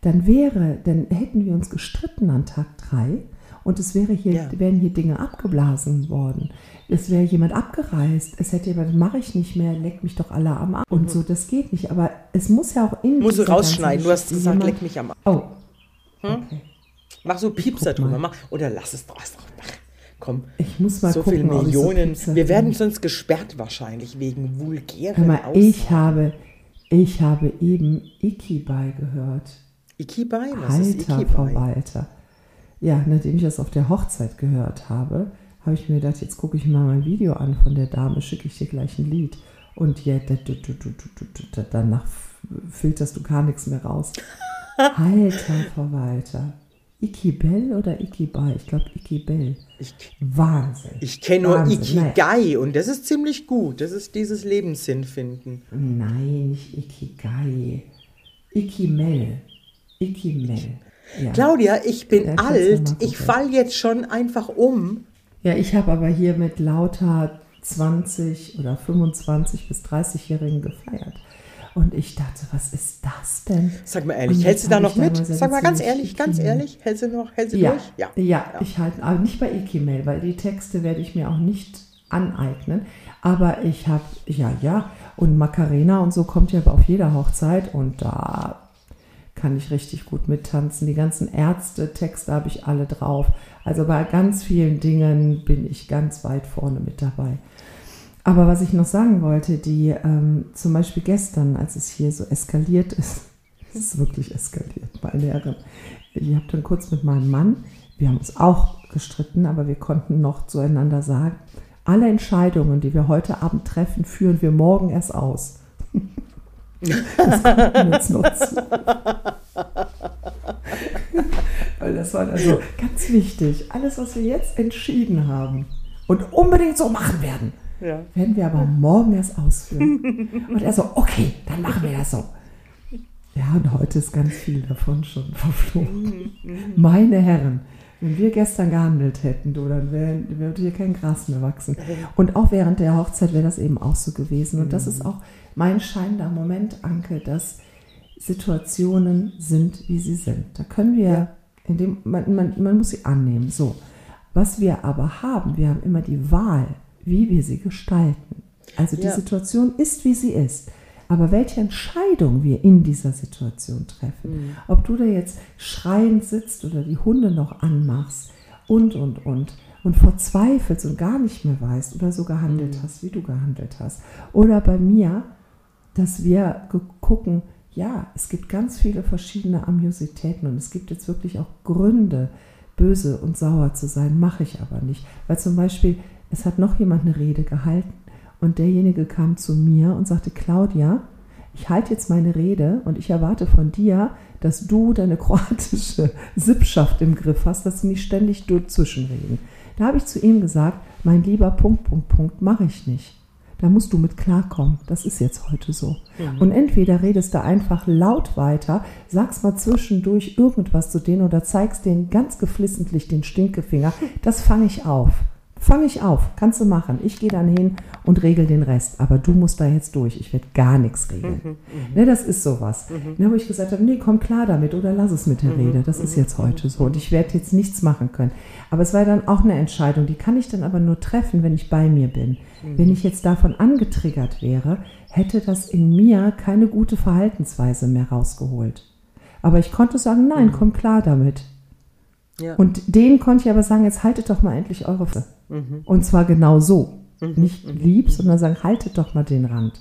dann hätten wir uns gestritten an Tag 3 und wären hier Dinge abgeblasen worden. Es wäre jemand abgereist, es hätte jemand, mache ich nicht mehr, leck mich doch alle am Arsch. Und so, das geht nicht. Aber es muss ja auch in Musst du dieser rausschneiden, ganzen du hast Geschichte gesagt, jemand- leck mich am Arsch. Oh, okay. Mach so Piepser guck mal. drüber, oder lass es doch. Komm, Ich muss mal so gucken, viele ob ich so Millionen. Piepser Wir werden finde. sonst gesperrt wahrscheinlich wegen vulgären Hör mal, Aussagen. ich habe eben Ikigai gehört. Ikigai? Was ist Halter, Frau Ikigai? Walter. Ja, nachdem ich das auf der Hochzeit gehört habe, habe ich mir gedacht, jetzt gucke ich mir mal ein Video an von der Dame, schicke ich dir gleich ein Lied. Und ja, danach filterst du gar nichts mehr raus. Halter, Frau Walter. Ikibel oder Ikibai? Ich glaube Ikibel. Wahnsinn. Ich kenne nur Wahnsinn. Ikigai und das ist ziemlich gut. Das ist dieses Lebenssinn finden. Nein, nicht Ikigai. Ikimel. Ja. Claudia, ich bin Ja, kannst du mal alt. gucken. Ich fall jetzt schon einfach um. Ja, ich habe aber hier mit lauter 20 oder 25 bis 30-Jährigen gefeiert. Und ich dachte, was ist das denn? Sag mal Und ehrlich, jetzt hältst du da habe noch ich da mit? mal so Sag mal ganz ziemlich ehrlich, Ikimel. hältst du Ja, durch? ja, ich halte, aber nicht bei Ikimel, weil die Texte werde ich mir auch nicht aneignen. Aber ich habe, und Macarena und so kommt ja auf jeder Hochzeit und da kann ich richtig gut mittanzen. Die ganzen Ärzte-Texte habe ich alle drauf. Also bei ganz vielen Dingen bin ich ganz weit vorne mit dabei. Aber was ich noch sagen wollte, zum Beispiel gestern, als es hier so eskaliert ist, es ist wirklich eskaliert, meine Herren. Ich habe dann kurz mit meinem Mann, wir haben uns auch gestritten, aber wir konnten noch zueinander sagen, alle Entscheidungen, die wir heute Abend treffen, führen wir morgen erst aus. Das konnten wir jetzt nutzen. Weil das war also ganz wichtig. Alles, was wir jetzt entschieden haben und unbedingt so machen werden, werden wir aber morgen erst ausführen. Und er so, okay, dann machen wir das so. Ja, und heute ist ganz viel davon schon verflogen. Meine Herren, wenn wir gestern gehandelt hätten, dann würde hier kein Gras mehr wachsen. Und auch während der Hochzeit wäre das eben auch so gewesen. Und das ist auch mein scheinender Moment, Anke, dass Situationen sind, wie sie sind. Da können wir, man muss sie annehmen. So. Was wir aber haben, wir haben immer die Wahl, wie wir sie gestalten. Also die Situation ist, wie sie ist. Aber welche Entscheidung wir in dieser Situation treffen, ob du da jetzt schreiend sitzt oder die Hunde noch anmachst und verzweifelst und gar nicht mehr weißt oder so gehandelt hast, wie du gehandelt hast. Oder bei mir, dass wir gucken, ja, es gibt ganz viele verschiedene Amüsitäten und es gibt jetzt wirklich auch Gründe, böse und sauer zu sein, mache ich aber nicht. Weil zum Beispiel, es hat noch jemand eine Rede gehalten und derjenige kam zu mir und sagte, Claudia, ich halte jetzt meine Rede und ich erwarte von dir, dass du deine kroatische Sippschaft im Griff hast, dass du nicht ständig dazwischenreden. Da habe ich zu ihm gesagt, mein lieber ... mache ich nicht. Da musst du mit klarkommen. Das ist jetzt heute so. Und entweder redest du einfach laut weiter, sagst mal zwischendurch irgendwas zu denen oder zeigst denen ganz geflissentlich den Stinkefinger. Das fange ich auf. Kannst du machen. Ich gehe dann hin und regel den Rest. Aber du musst da jetzt durch. Ich werde gar nichts regeln. Ne, das ist sowas. Ne, wo ich gesagt habe, nee, komm klar damit oder lass es mit der Rede. Das ist jetzt heute so. Und ich werde jetzt nichts machen können. Aber es war dann auch eine Entscheidung. Die kann ich dann aber nur treffen, wenn ich bei mir bin. Wenn ich jetzt davon angetriggert wäre, hätte das in mir keine gute Verhaltensweise mehr rausgeholt. Aber ich konnte sagen, nein, komm klar damit. Ja. Und denen konnte ich aber sagen, jetzt haltet doch mal endlich eure Fresse. Und zwar genau so. Nicht lieb, sondern sagen, haltet doch mal den Rand.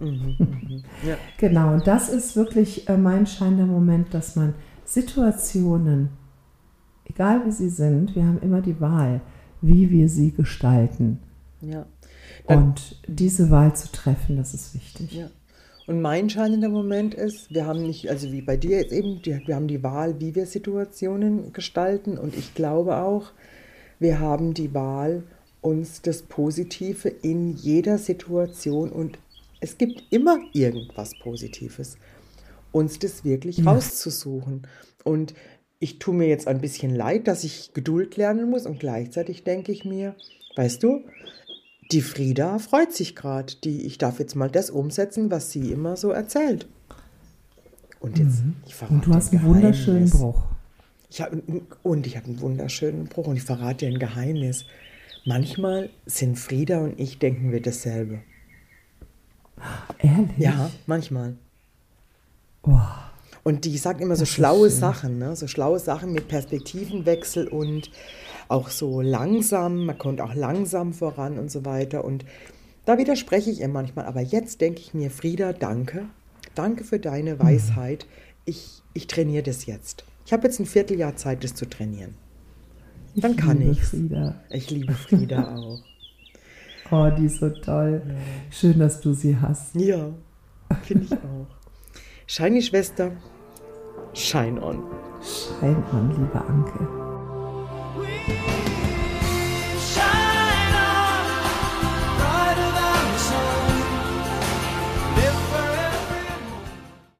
Ja. Genau, und das ist wirklich mein scheinender Moment, dass man Situationen, egal wie sie sind, wir haben immer die Wahl, wie wir sie gestalten. Ja. Und diese Wahl zu treffen, das ist wichtig. Ja. Und mein scheinender Moment ist, wir haben nicht, also wie bei dir jetzt eben, wir haben die Wahl, wie wir Situationen gestalten. Und ich glaube auch, wir haben die Wahl, uns das Positive in jeder Situation, und es gibt immer irgendwas Positives, uns das wirklich rauszusuchen. Und ich tue mir jetzt ein bisschen leid, dass ich Geduld lernen muss, und gleichzeitig denke ich mir, weißt du, die Frieda freut sich gerade. Ich darf jetzt mal das umsetzen, was sie immer so erzählt. Und jetzt, ich verrate Und du hast dir einen ein wunderschönen Geheimnis. Bruch. Ich habe einen wunderschönen Bruch und ich verrate dir ein Geheimnis. Manchmal sind Frieda und ich, denken wir dasselbe. Ehrlich? Ja, manchmal. Oh, Und die sagt immer so Das ist schlaue schön. Sachen, ne? So schlaue Sachen mit Perspektivenwechsel und auch so langsam, man kommt auch langsam voran und so weiter. Und da widerspreche ich ihr manchmal. Aber jetzt denke ich mir, Frieda, danke. Danke für deine Weisheit. Ich trainiere das jetzt. Ich habe jetzt ein Vierteljahr Zeit, das zu trainieren. Dann kann liebe ich's. Frieda. Ich liebe Frieda auch. Oh, die ist so toll. Schön, dass du sie hast. Ja, finde ich auch. Shiny Schwester, shine on. Schein an, liebe Anke. We